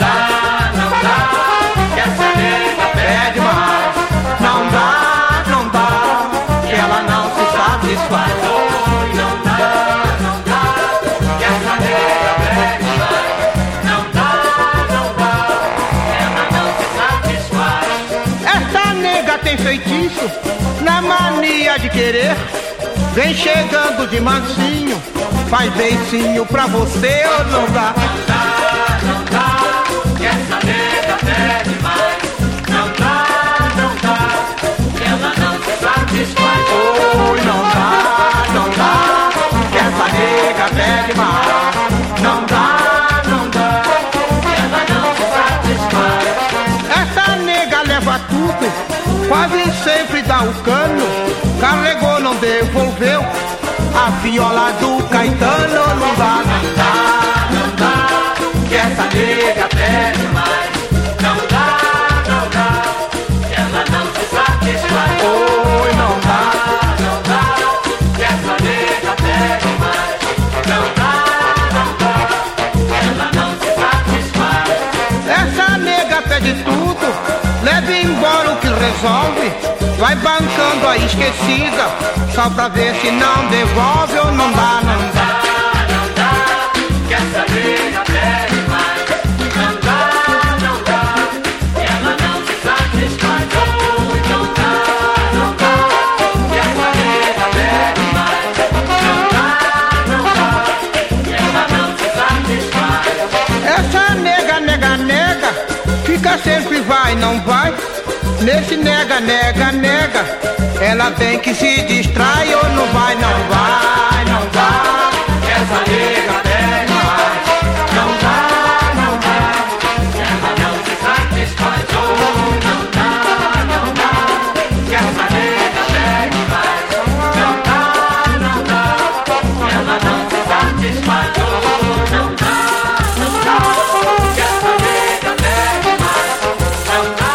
que essa nega pede mais. Não dá, que ela não se satisfaz. Oh, não dá, que essa nega pede mais. Não dá, ela não se satisfaz. Essa nega tem feitiço na mania de querer. Vem chegando de mansinho, faz beicinho pra você. Ou não dá, que essa nega pede mais. Não dá, que ela não se satisfaz. Oh, não dá, que essa nega pede mais. Não dá, que ela não se satisfaz. essa nega leva tudo, quase sempre dá o cano. Carregou, não devolveu, a viola do Caetano. Não dá, não dá, não dá, que essa nega pede mais. Não dá, não dá, que ela não se satisfaz. Oi, não dá, não dá, que essa nega pede mais. Não dá, que ela não se satisfaz. Essa nega pede tudo, leve embora o que resolve. Vai bancando a esquecida, só pra ver se não devolve ou não dá, não dá, não dá, que essa nega pede mais. Não dá, que ela não se satisfaz. Oh, não dá, que essa nega pede mais. Não dá, que ela não se satisfaz. Essa nega, nega, nega, fica sempre vai, não vai. Nesse nega, nega, nega, ela tem que se distrai ou não vai, não vai, não vai. Essa nega pede mais. Não dá, ela não se satisfaz. Oh, não dá, que essa nega pede mais. Não dá, ela não se satisfaz. Oh, não dá, que essa nega pede mais. Não dá.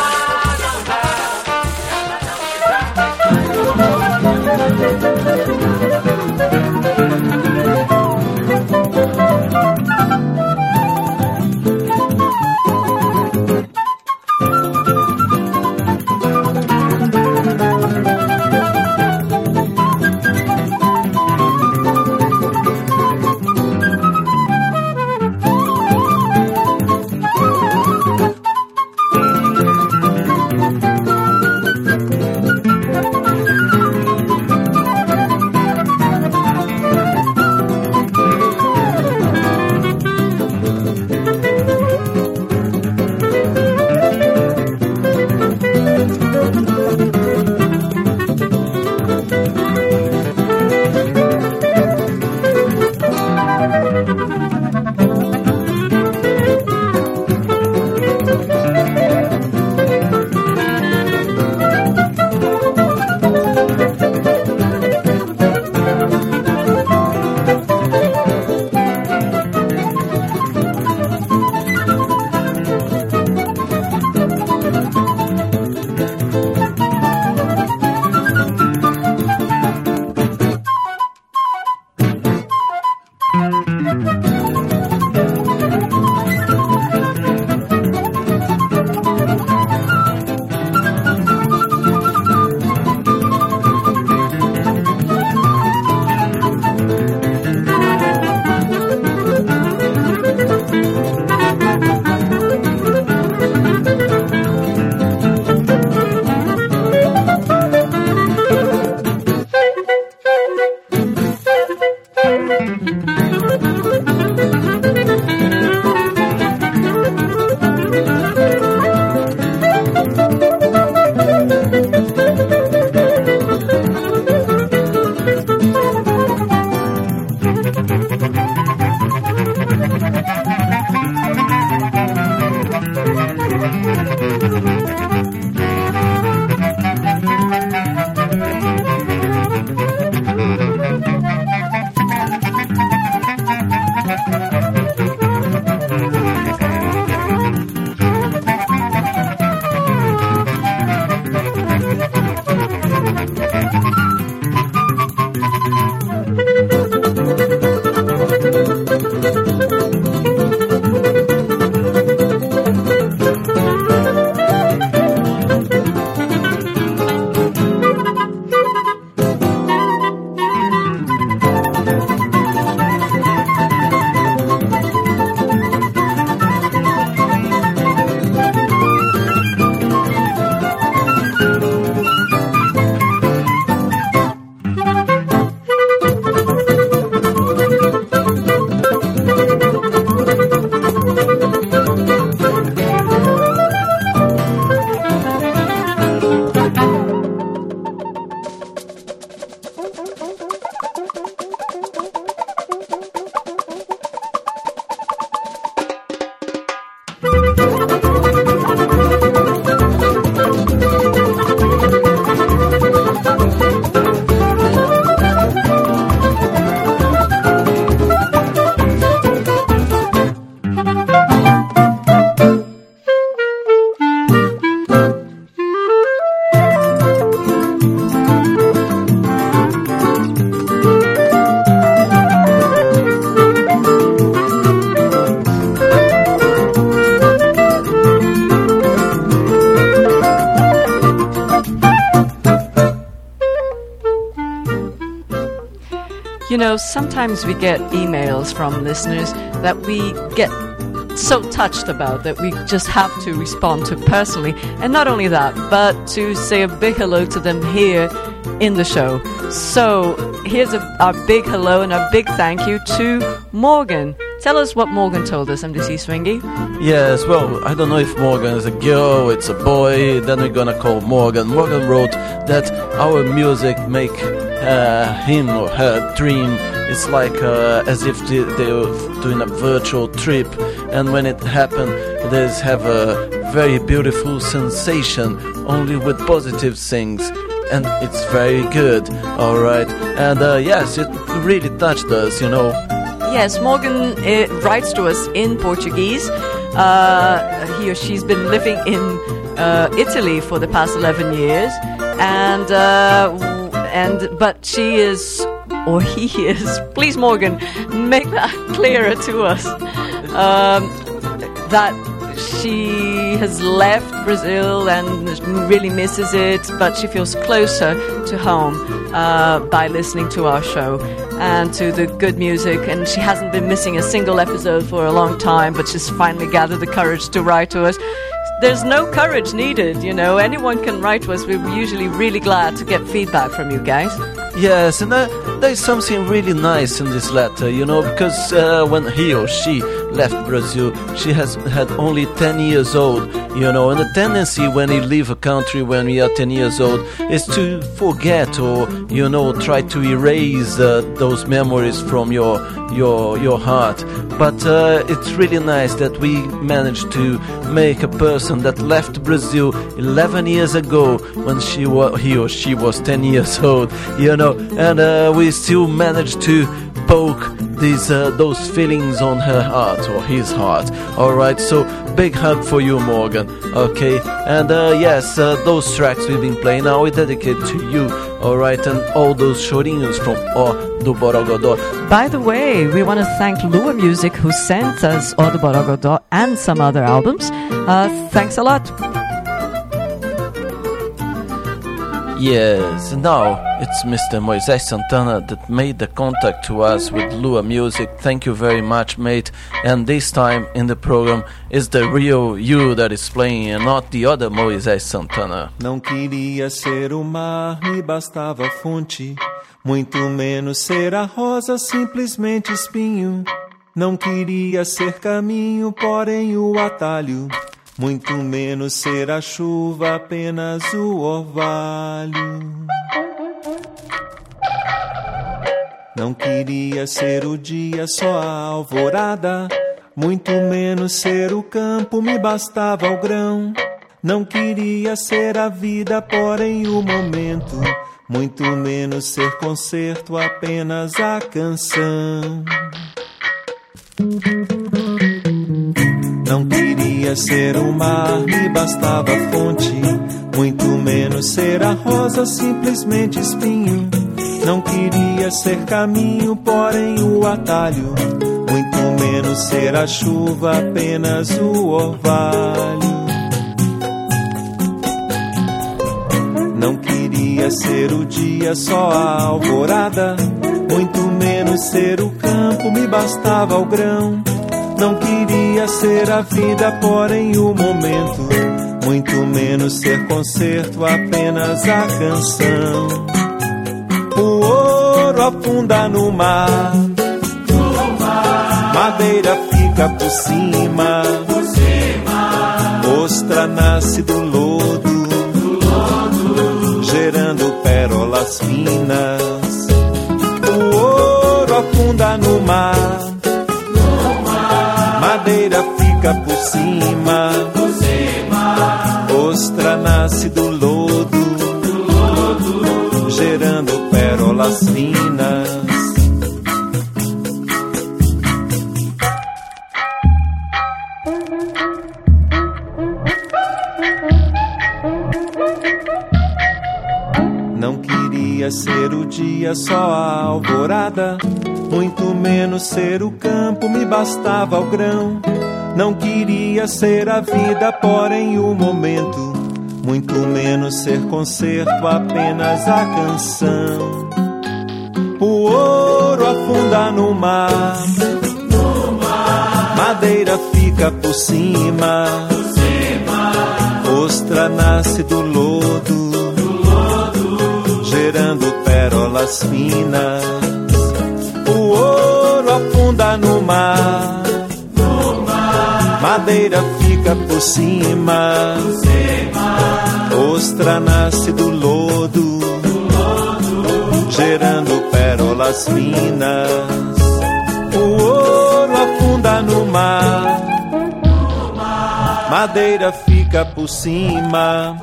know, sometimes we get emails from listeners that we get so touched about that we just have to respond to personally. And not only that, but to say a big hello to them here in the show. So here's our big hello and a big thank you to Morgan. Tell us what Morgan told us, MDC Swingy. Yes, well, I don't know if Morgan is a girl, it's a boy, then we're gonna call Morgan. Morgan wrote that our music make him or her dream. It's like as if they're doing a virtual trip, and when it happened, they have a very beautiful sensation, only with positive things. And it's very good, alright. And yes, it really touched us, you know. Yes, Morgan writes to us in Portuguese. He or she's been living in Italy for the past 11 years, but she is, or he is. Please, Morgan, make that clearer to us. That she has left Brazil and really misses it, but she feels closer to home by listening to our show and to the good music, and she hasn't been missing a single episode for a long time, but she's finally gathered the courage to write to us. There's no courage needed, you know. Anyone can write to us. We're usually really glad to get feedback from you guys. Yes, and there's something really nice in this letter, you know, because when he or she left Brazil, she has had only 10 years old, you know, and the tendency when you leave a country when we are 10 years old is to forget or, you know, try to erase those memories from your heart. But it's really nice that we managed to make a person that left Brazil 11 years ago when he or she was 10 years old, you know, and we still managed to poke those feelings on her heart or his heart. Alright, so big hug for you, Morgan. Okay, and yes, those tracks we've been playing now we dedicate to you. Alright, and all those chorinhos from O do Borogodó. By the way, we want to thank Lua Music who sent us O do Borogodó and some other albums. Thanks a lot. Yes, now it's Mr. Moisés Santana that made the contact to us with Lua Music. Thank you very much, mate. And this time in the program is the real you that is playing and not the other Moisés Santana. Não queria ser o mar, me bastava a fonte. Muito menos ser a rosa, simplesmente espinho. Não queria ser caminho, porém o atalho. Muito menos ser a chuva, apenas o orvalho. Não queria ser o dia, só a alvorada. Muito menos ser o campo, me bastava o grão. Não queria ser a vida, porém o momento. Muito menos ser concerto, apenas a canção. Não queria ser o mar, me bastava a fonte. Muito menos ser a rosa, simplesmente espinho. Não queria ser caminho, porém o atalho. Muito menos ser a chuva, apenas o orvalho. Não queria ser o dia, só a alvorada. Muito menos ser o campo, me bastava o grão. Não queria ser a vida, porém o momento. Muito menos ser concerto, apenas a canção. O ouro afunda no mar, madeira fica por cima, ostra nasce do lodo, gerando pérolas finas. O ouro afunda no mar, madeira fica por cima, ostra nasce do lodo, gerando pérolas finas. Não queria ser o dia, só a alvorada. Muito menos ser o campo, me bastava o grão. Não queria ser a vida, porém o momento. Muito menos ser concerto, apenas a canção. O ouro afunda no mar, madeira fica por cima, ostra nasce do lodo, gerando pérolas finas. O ouro afunda no mar, madeira fica por cima, ostra nasce do lodo, gerando pérolas finas. O ouro afunda no mar, madeira fica por cima,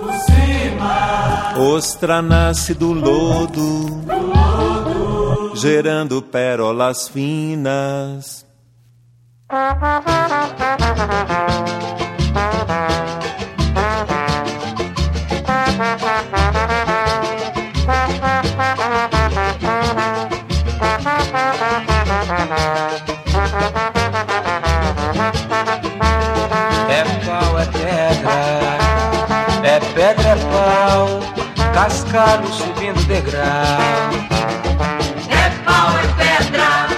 ostra nasce do lodo, gerando pérolas finas. Pedra é pau, cascalho subindo degrau. É pau, é pedra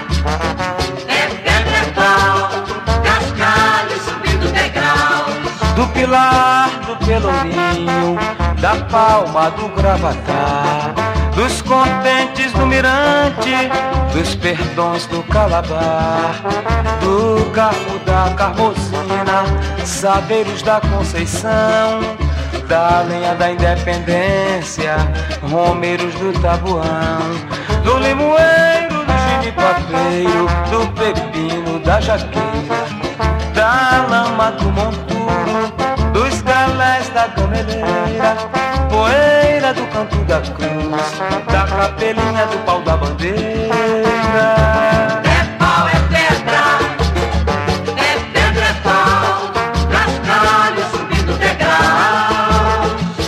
é pau, cascalho subindo degrau. Do pilar, do pelourinho, da palma do gravatar, dos contentes do mirante, dos perdões do calabar, do carro da carmozina, sabeiros da Conceição, da lenha da independência, romeiros do tabuão, do limoeiro, do ginipapeiro, do pepino, da jaqueira, da lama do monturo, dos galés da gameleira, poeira do canto da cruz, da capelinha do pau da bandeira. É pau, é pedra é pau, cascalho subindo degrau.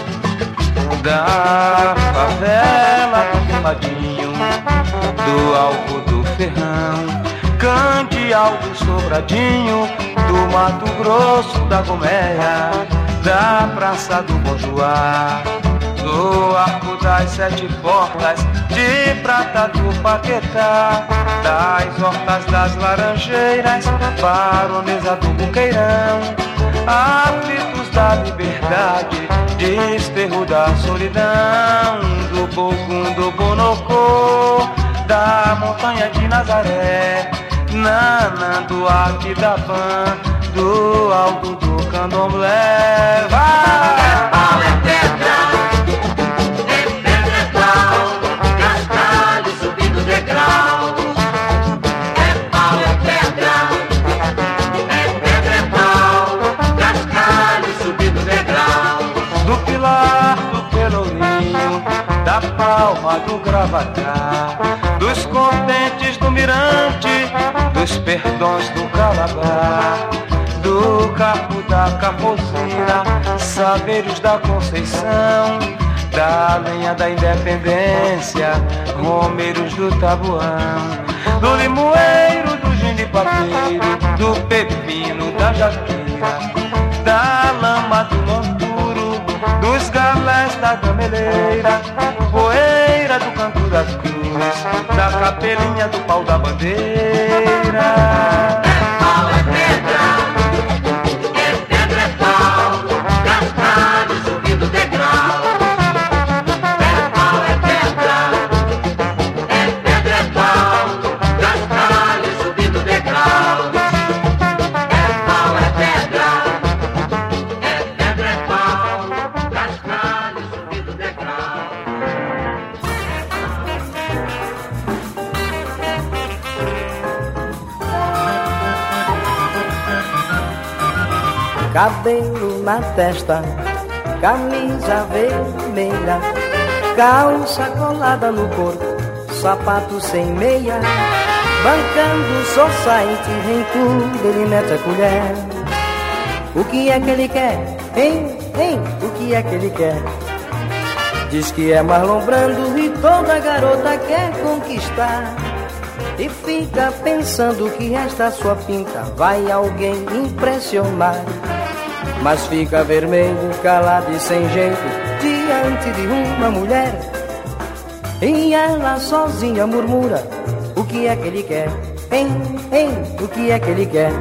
Da favela do Queimadinho, do Alvo do Ferrão, Candial do Sobradinho, do Mato Grosso da Gomeia, da Praça do Bonjoá, do Arco das Sete Portas, de Prata do Paquetá, das Hortas das Laranjeiras, Baronesa do Buqueirão, aflitos da liberdade, desterro da solidão, do Bogum do Bonocô, da montanha de Nazaré, Nanã do Aquidavã, do alto do Candomblé. Vai! É pau, é pedra é pau, cascalho subindo degrau. É pau, é pedra é pau, cascalho subindo degrau. Do pilar, do pelourinho, da palma do gravatar, dos contentes do mirante, dos perdões do calabar, do carro da carmozina, sabeiros da Conceição, da lenha da independência, romeiros do tabuão, do limoeiro, do ginipapeiro, do pepino, da jaqueira, da lama do monturo, dos galés da gameleira, poeira do canto da cruz, da capelinha do pau da bandeira. É pau, é pedra é pau, cascalho subindo degrau. É pau, é pedra é pau, cascalho subindo degrau. É pau, é pedra é pau, cascalho subindo degrau. Cabelo na testa, camisa vermelha, calça colada no corpo, sapato sem meia, bancando society, em tudo ele mete a colher. O que é que ele quer? Hein? O que é que ele quer? Diz que é Marlon Brando e toda garota quer conquistar. E fica pensando que esta sua pinta vai alguém impressionar. Mas fica vermelho, calado e sem jeito diante de uma mulher E ela sozinha murmura: o que é que ele quer? Hein, o que é que ele quer?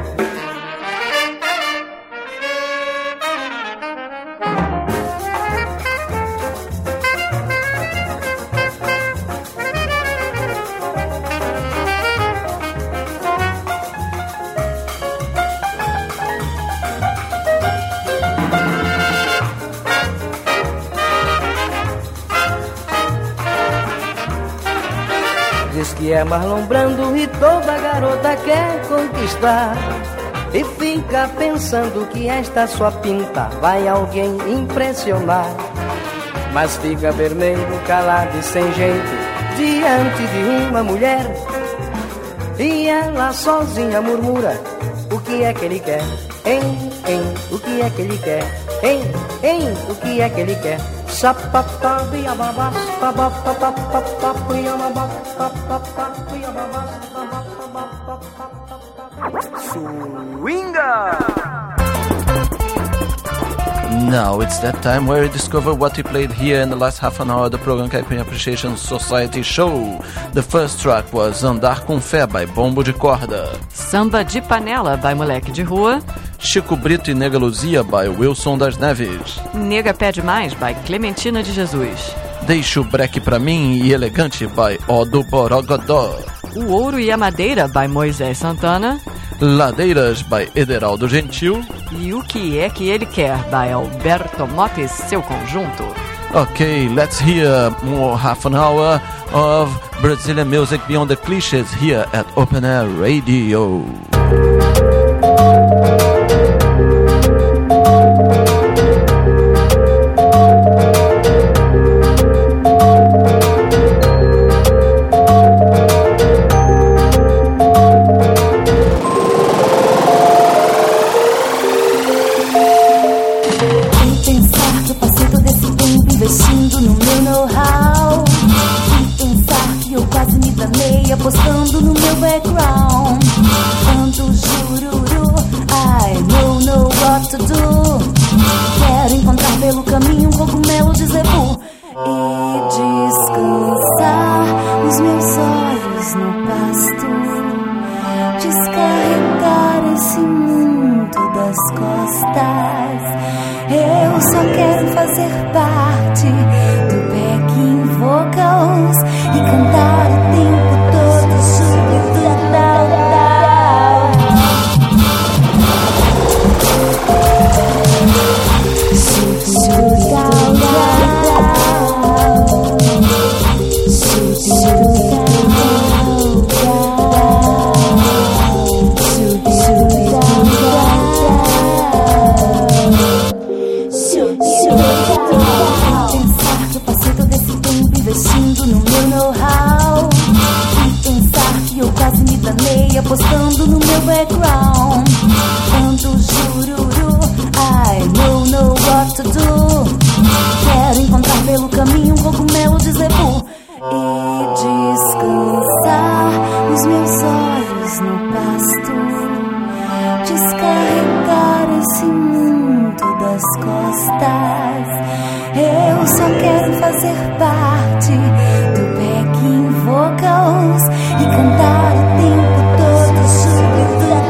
Diz que é Marlon Brando e toda garota quer conquistar, e fica pensando que esta sua pinta vai alguém impressionar. Mas fica vermelho, calado e sem jeito diante de uma mulher, e ela sozinha murmura: o que é que ele quer? Hein, o que é que ele quer? Hein, o que é que ele quer? Swinga! Now it's that time where we discover what we played here in the last half an hour of the program Caipirinha Appreciation Society show. The first track was Andar com Fé by Bombo de Corda, Samba de Panela by Moleque de Rua, Chico Brito e Nega Luzia by Wilson das Neves, Nega Pede Mais by Clementina de Jesus, Deixa o Breque Pra Mim e Elegante by O do Borogodó, O Ouro e a Madeira by Moisés Santana, Ladeiras by Ederaldo Gentil e O Que É Que Ele Quer by Alberto Motta e seu conjunto. Okay, let's hear more half an hour of Brazilian music beyond the clichés here at Open Air Radio. Apostando no meu background, tanto jururu, I know what to do. Quero encontrar pelo caminho um cogumelo de zebu e descansar os meus olhos no pasto, descarregar esse mundo das costas. Eu só quero fazer parte do backing vocals e cantar o tempo todo sobre tudo. Pensar que eu passei todo esse tempo investindo no meu know-how e pensar que eu quase me danei apostando no meu background. Tanto jururu, I know what to do. Quero encontrar pelo caminho um cogumelo de zebu e descansar os meus olhos no pasto, descarregar esse mundo das costas. Eu só quero fazer parte do backing vocals e cantar o tempo todo sobre tudo.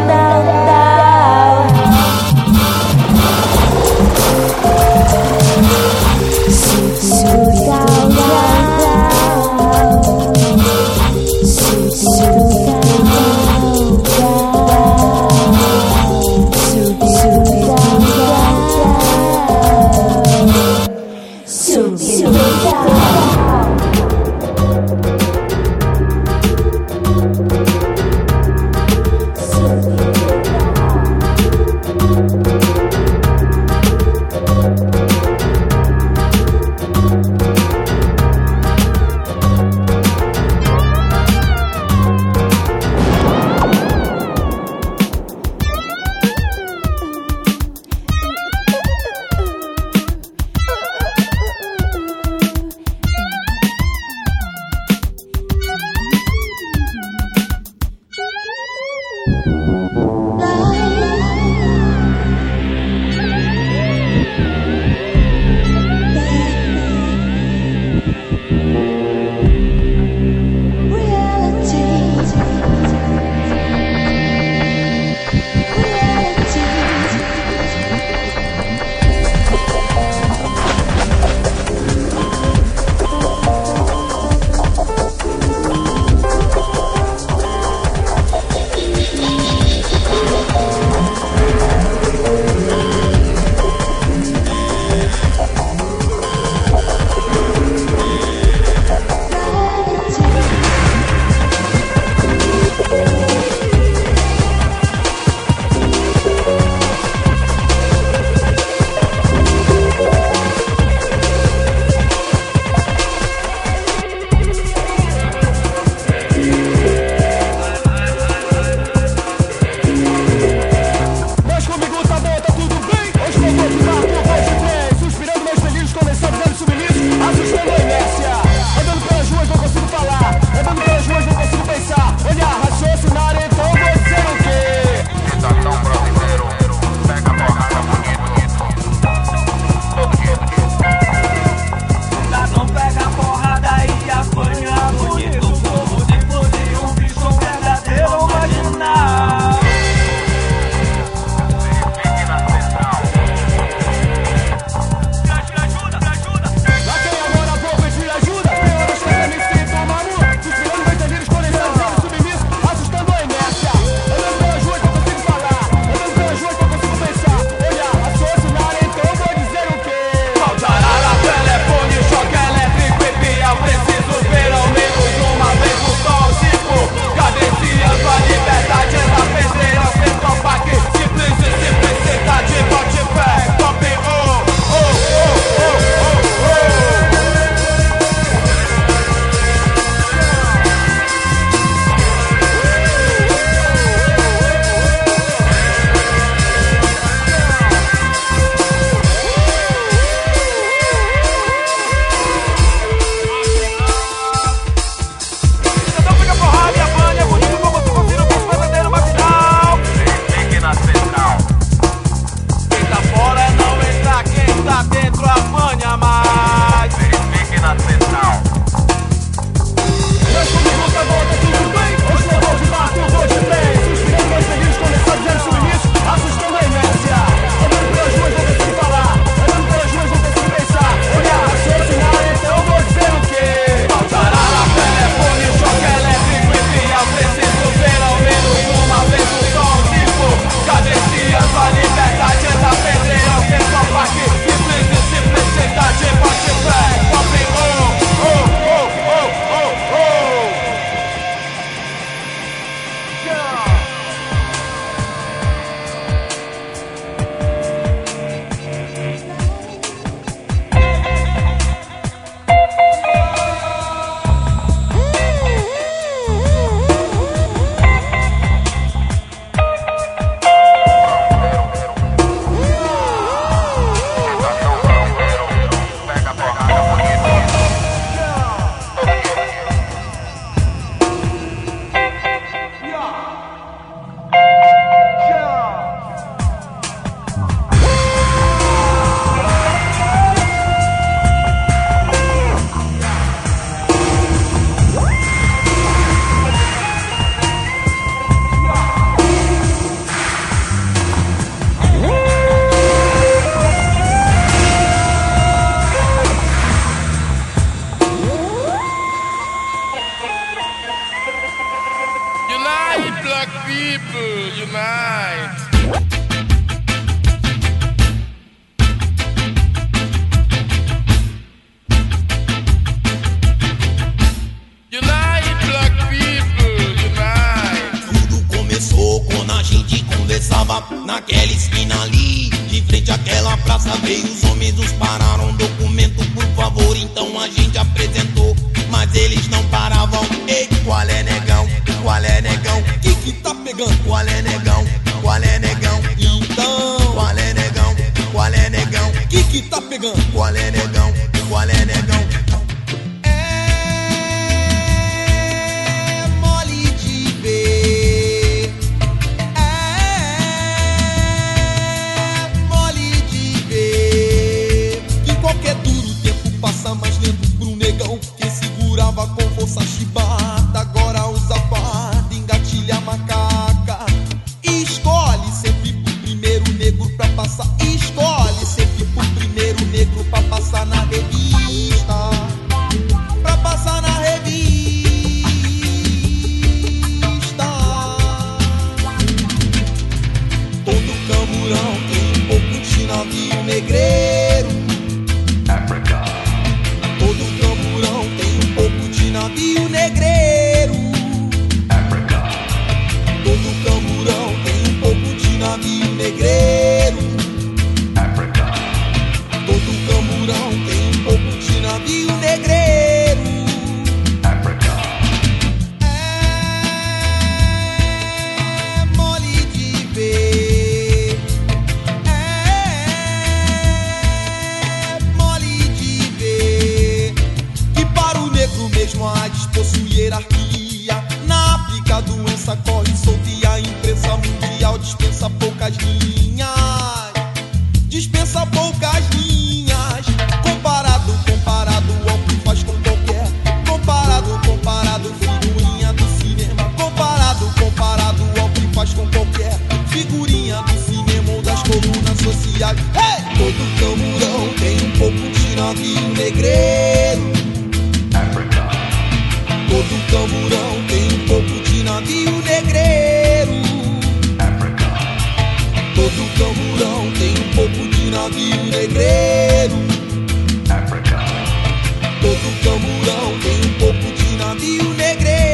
esquina ali, de frente àquela praça veio os homens, nos pararam, documento por favor, então a gente apresentou, mas eles não paravam. Ei, qual é negão? Qual é negão? Que tá pegando? Qual é negão? Qual é negão? Então, qual é negão? Qual é negão? Que tá pegando? Qual é negão? Qual é negão? É mole de ver. É mole de ver. Que qualquer duro tempo passa mais lento pro negão. Quem segurava com força chibata agora usa farda, engatilha a macaca. Escolhe sempre pro primeiro negro pra passar. Escolhe sempre pro primeiro negro pra passar na revista. Pra passar na revista. Todo camburão tem um pouco de navio negreiro. Africa. Todo camburão tem um pouco de navio negreiro. Africa. Todo camburão tem um pouco de navio negreiro. Africa. Todo camburão tem um pouco de navio negreiro. Africa. É mole de ver. É mole de ver. Que para o negro mesmo há disposto hierarquia. Na África a doença corre solta e a imprensa mundial dispensa poucas linhas. Dispensa poucas linhas. Comparado ao que faz com qualquer. Comparado, figurinha do cinema. Comparado ao que faz com qualquer. Figurinha do cinema ou das colunas sociais. Hey! Todo camburão tem um pouco de navio negreiro. Africa. Todo camburão tem um pouco de navio negreiro. Africa. Todo camburão tem um pouco de navio negreiro. Africa. Todo camburão tem um pouco de navio negreiro.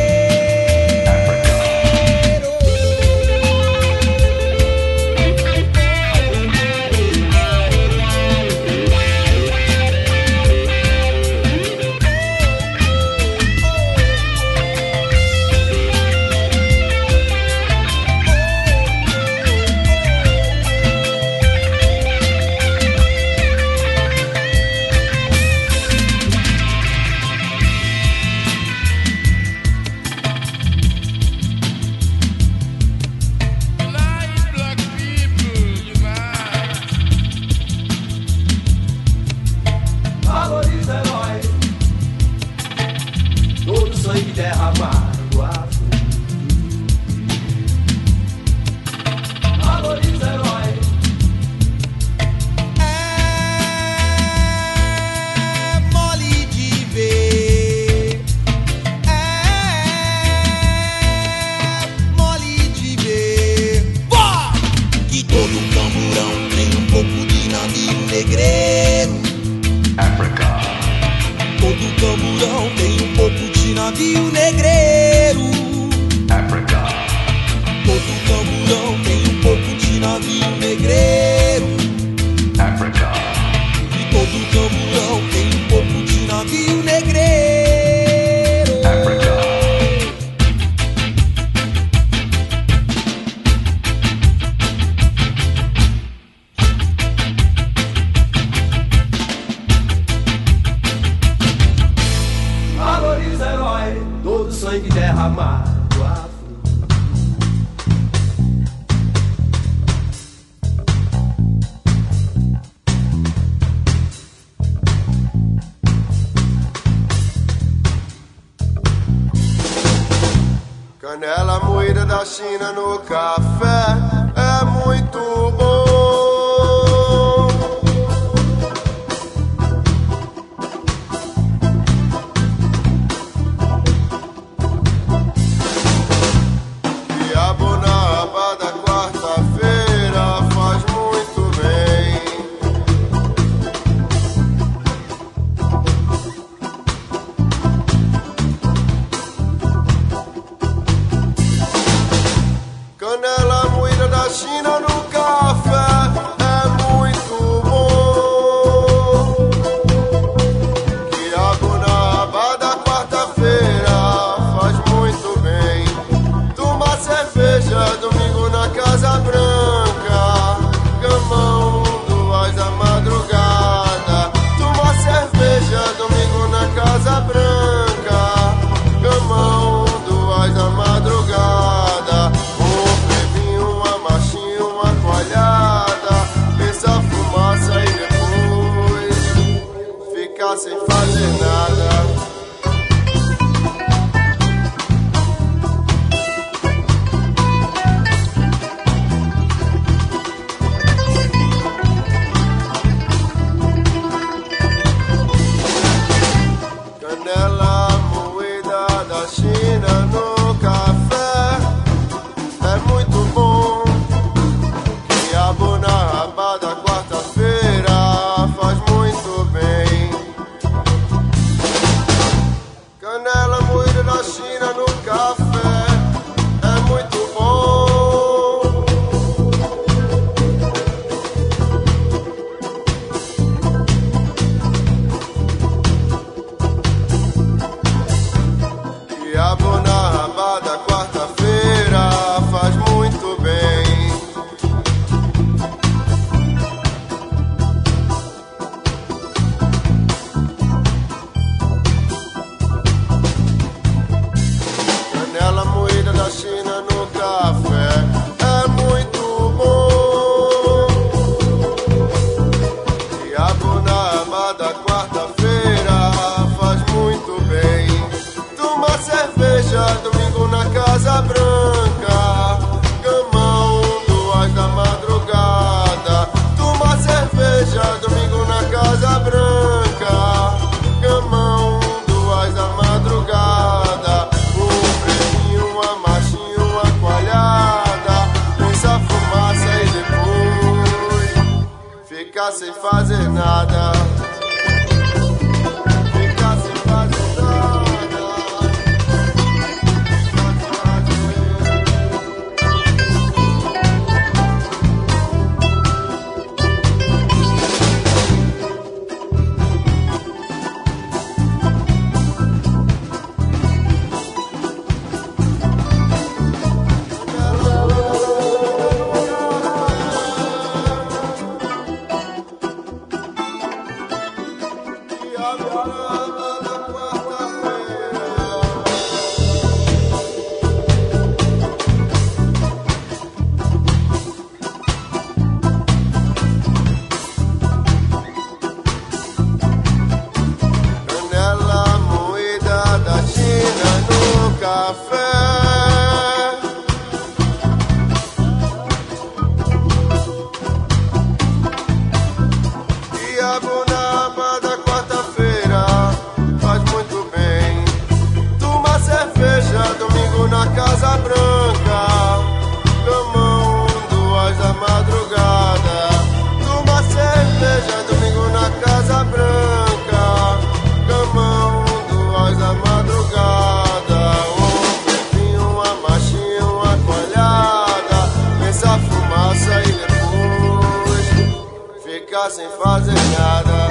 Valoriza herói, todo sangue derramado a fundo. Valoriza herói. É mole de ver. É mole de ver. Vá! Que todo camburão tem um pouco de navio negreiro. Africa. Todo camburão tem um pouco de navio negreiro. Africa. Todo camburão tem um pouco de navio negreiro. Africa. E todo camburão tem um pouco de navio negreiro. Africa. Valoriza herói, todo sangue derramado a fundo. Canela moída da China no café é muito bom. Diabo na aba da quarta-feira faz muito bem. Canela sem fazer nada. Canela moída da China no café é muito bom. Quiabo na rabada quarta-feira faz muito bem. Canela moída da China no café é muito bom. Quiabo na rabada quarta-feira faz muito bem. Canela moída da China no café é muito bom. Quiabo na rabada quarta-feira faz muito bem. Toma cerveja domingo na Casa Branca, camão 2 da madrugada. Toma cerveja domingo na Casa Branca, camão 2 da madrugada. Pretinho, uma machinha, uma coalhada, pensa a fumaça e depois fica sem fazer nada. Fica sem fazer nada. Canela moída da China no café Quiabo na rabada quarta-feira faz muito bem. Toma cerveja domingo na Casa Branca, camão 2 da madrugada. Toma cerveja domingo na Casa Branca, camão 2 da madrugada. Pretinho, uma machinha, uma coalhada, pensa a fumaça e depois fica sem fazer nada.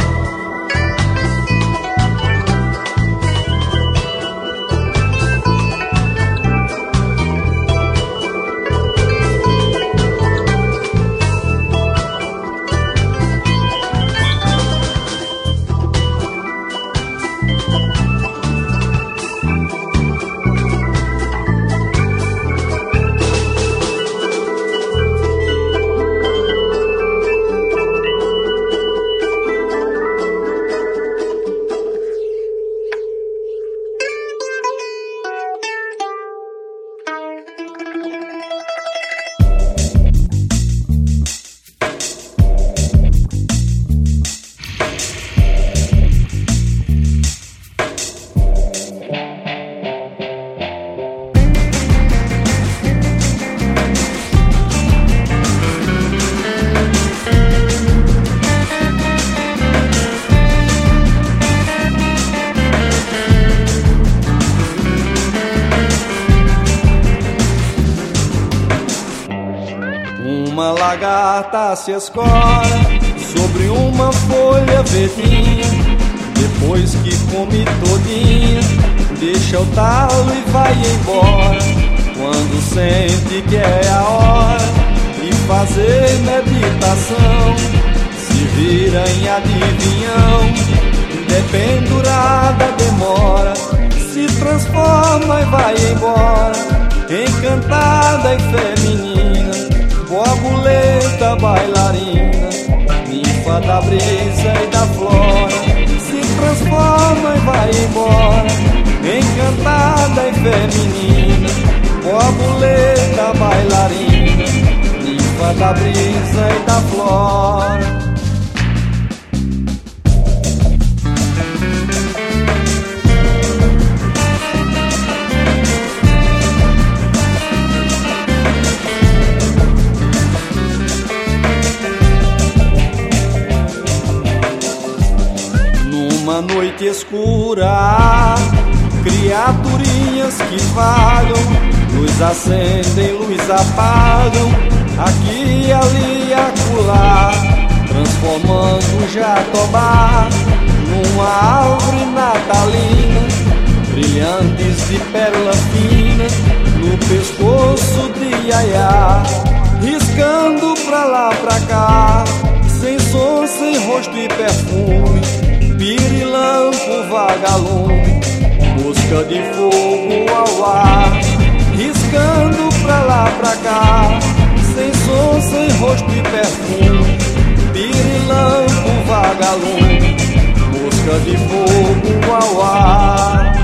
Uma lagarta se escora sobre uma folha verdinha. Depois que come todinha, deixa o talo e vai embora. Quando sente que é a hora de fazer meditação, se vira em adivinhão, dependurada demora, se transforma e vai embora, encantada e feminina, borboleta bailarina, ninfa da brisa e da flora, se transforma e vai embora, encantada e feminina, borboleta bailarina, ninfa da brisa e da flora. Numa noite escura, criaturinhas que vagam, luz acendem, luz apagam, aqui, ali e acolá, transformando o jatobá numa árvore natalina, brilhantes de pérola fina no pescoço de Iaiá, riscando pra lá pra cá, sem som, sem rosto e perfume, pirilampo, vagalume, busca de fogo ao ar, riscando pra lá pra cá, sem som, sem rosto e perfume, pirilampo, vagalume, busca de fogo ao ar.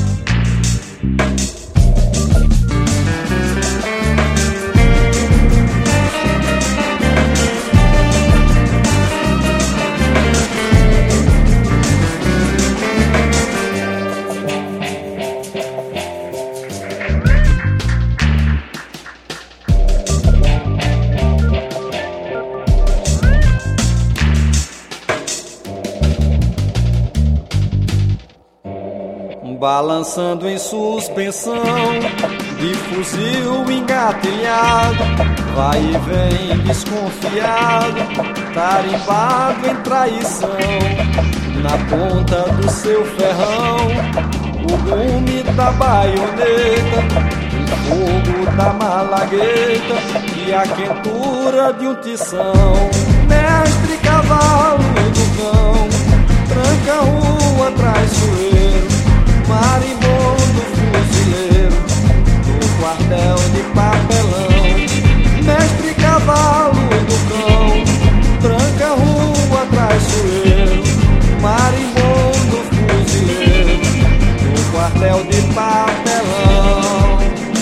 Balançando em suspensão, de fuzil engatilhado, vai e vem desconfiado, tarimbado em traição, na ponta do seu ferrão, o gume da baioneta, o fogo da malagueta e a quentura de um tição. Mestre cavalo do cão, tranca a rua traiçoeiro, marimbondo fuzileiro, no quartel de papelão. Mestre cavalo do cão, tranca a rua traiçoeiro, marimbondo fuzileiro, no quartel de papelão.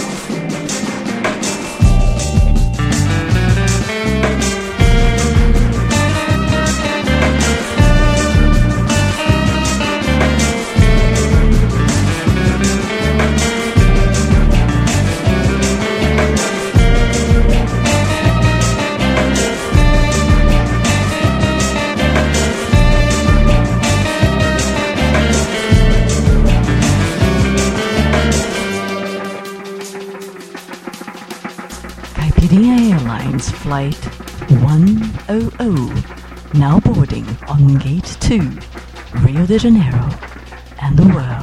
Caipirinha Airlines Flight 100, now boarding on Gate 2, Rio de Janeiro and the world.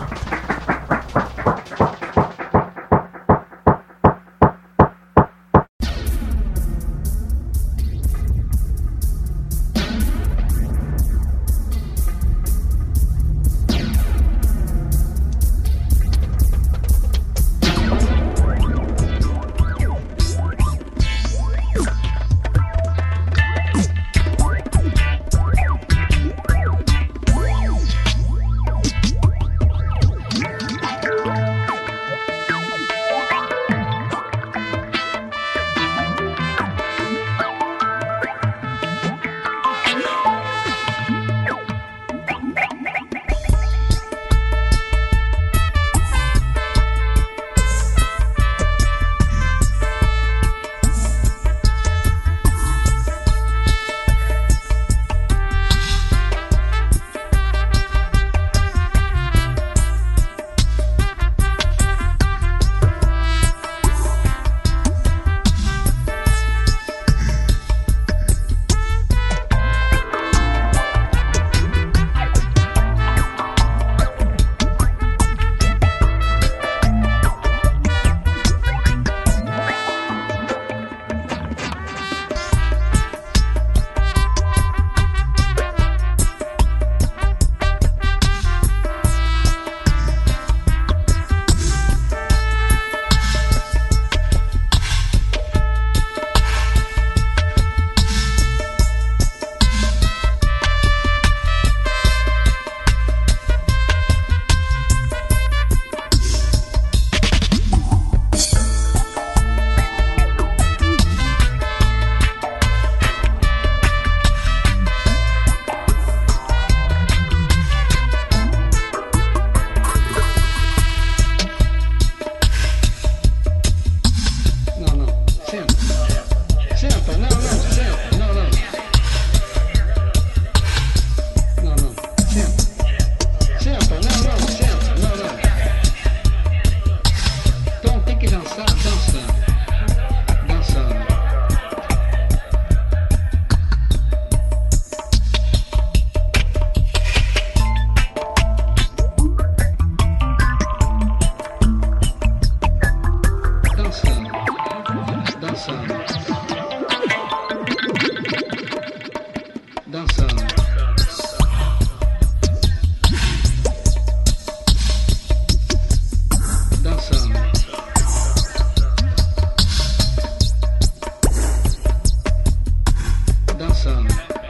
dançando.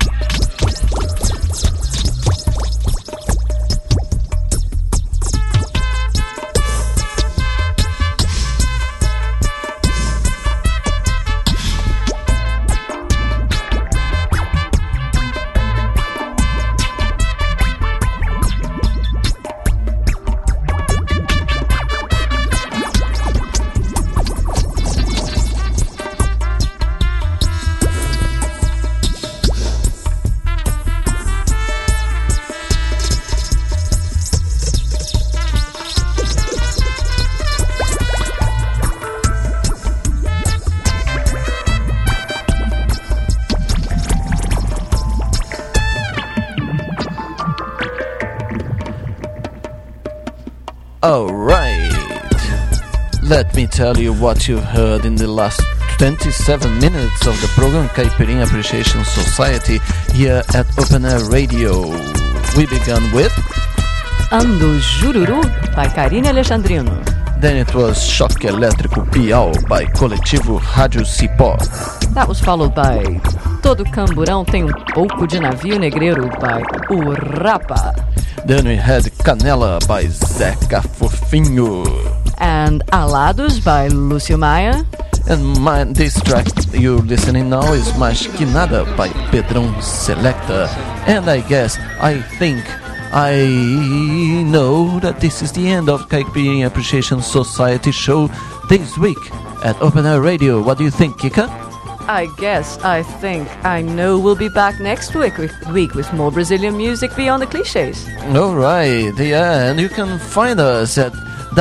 Alright, let me tell you what you heard in the last 27 minutes of the program Caipirinha Appreciation Society here at Open Air Radio. We began with Ando Jururu by Karine Alexandrino. Then it was Choque Elétrico Piau by Coletivo Rádio Cipó. That was followed by Todo Camburão Tem Pouco de Navio Negreiro by O Rapa. Then we had Canela by Zeca Fofinho. And Alados by Lúcio Maia. And this track you're listening now is Masquinada by Pedrão Selecta. And I think I know that this is the end of Caipirinha Appreciation Society show this week at Open Air Radio. What do you think, Kika? I think I know we'll be back next week with more Brazilian music beyond the cliches. Alright, yeah, and you can find us at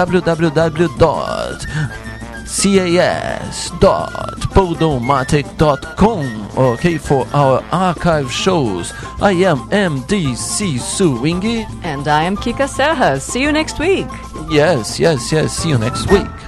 www.cas.podomatic.com, okay, for our archive shows. I am MDC Swingy. And I am Kika Serra. See you next week. Yes, see you next week.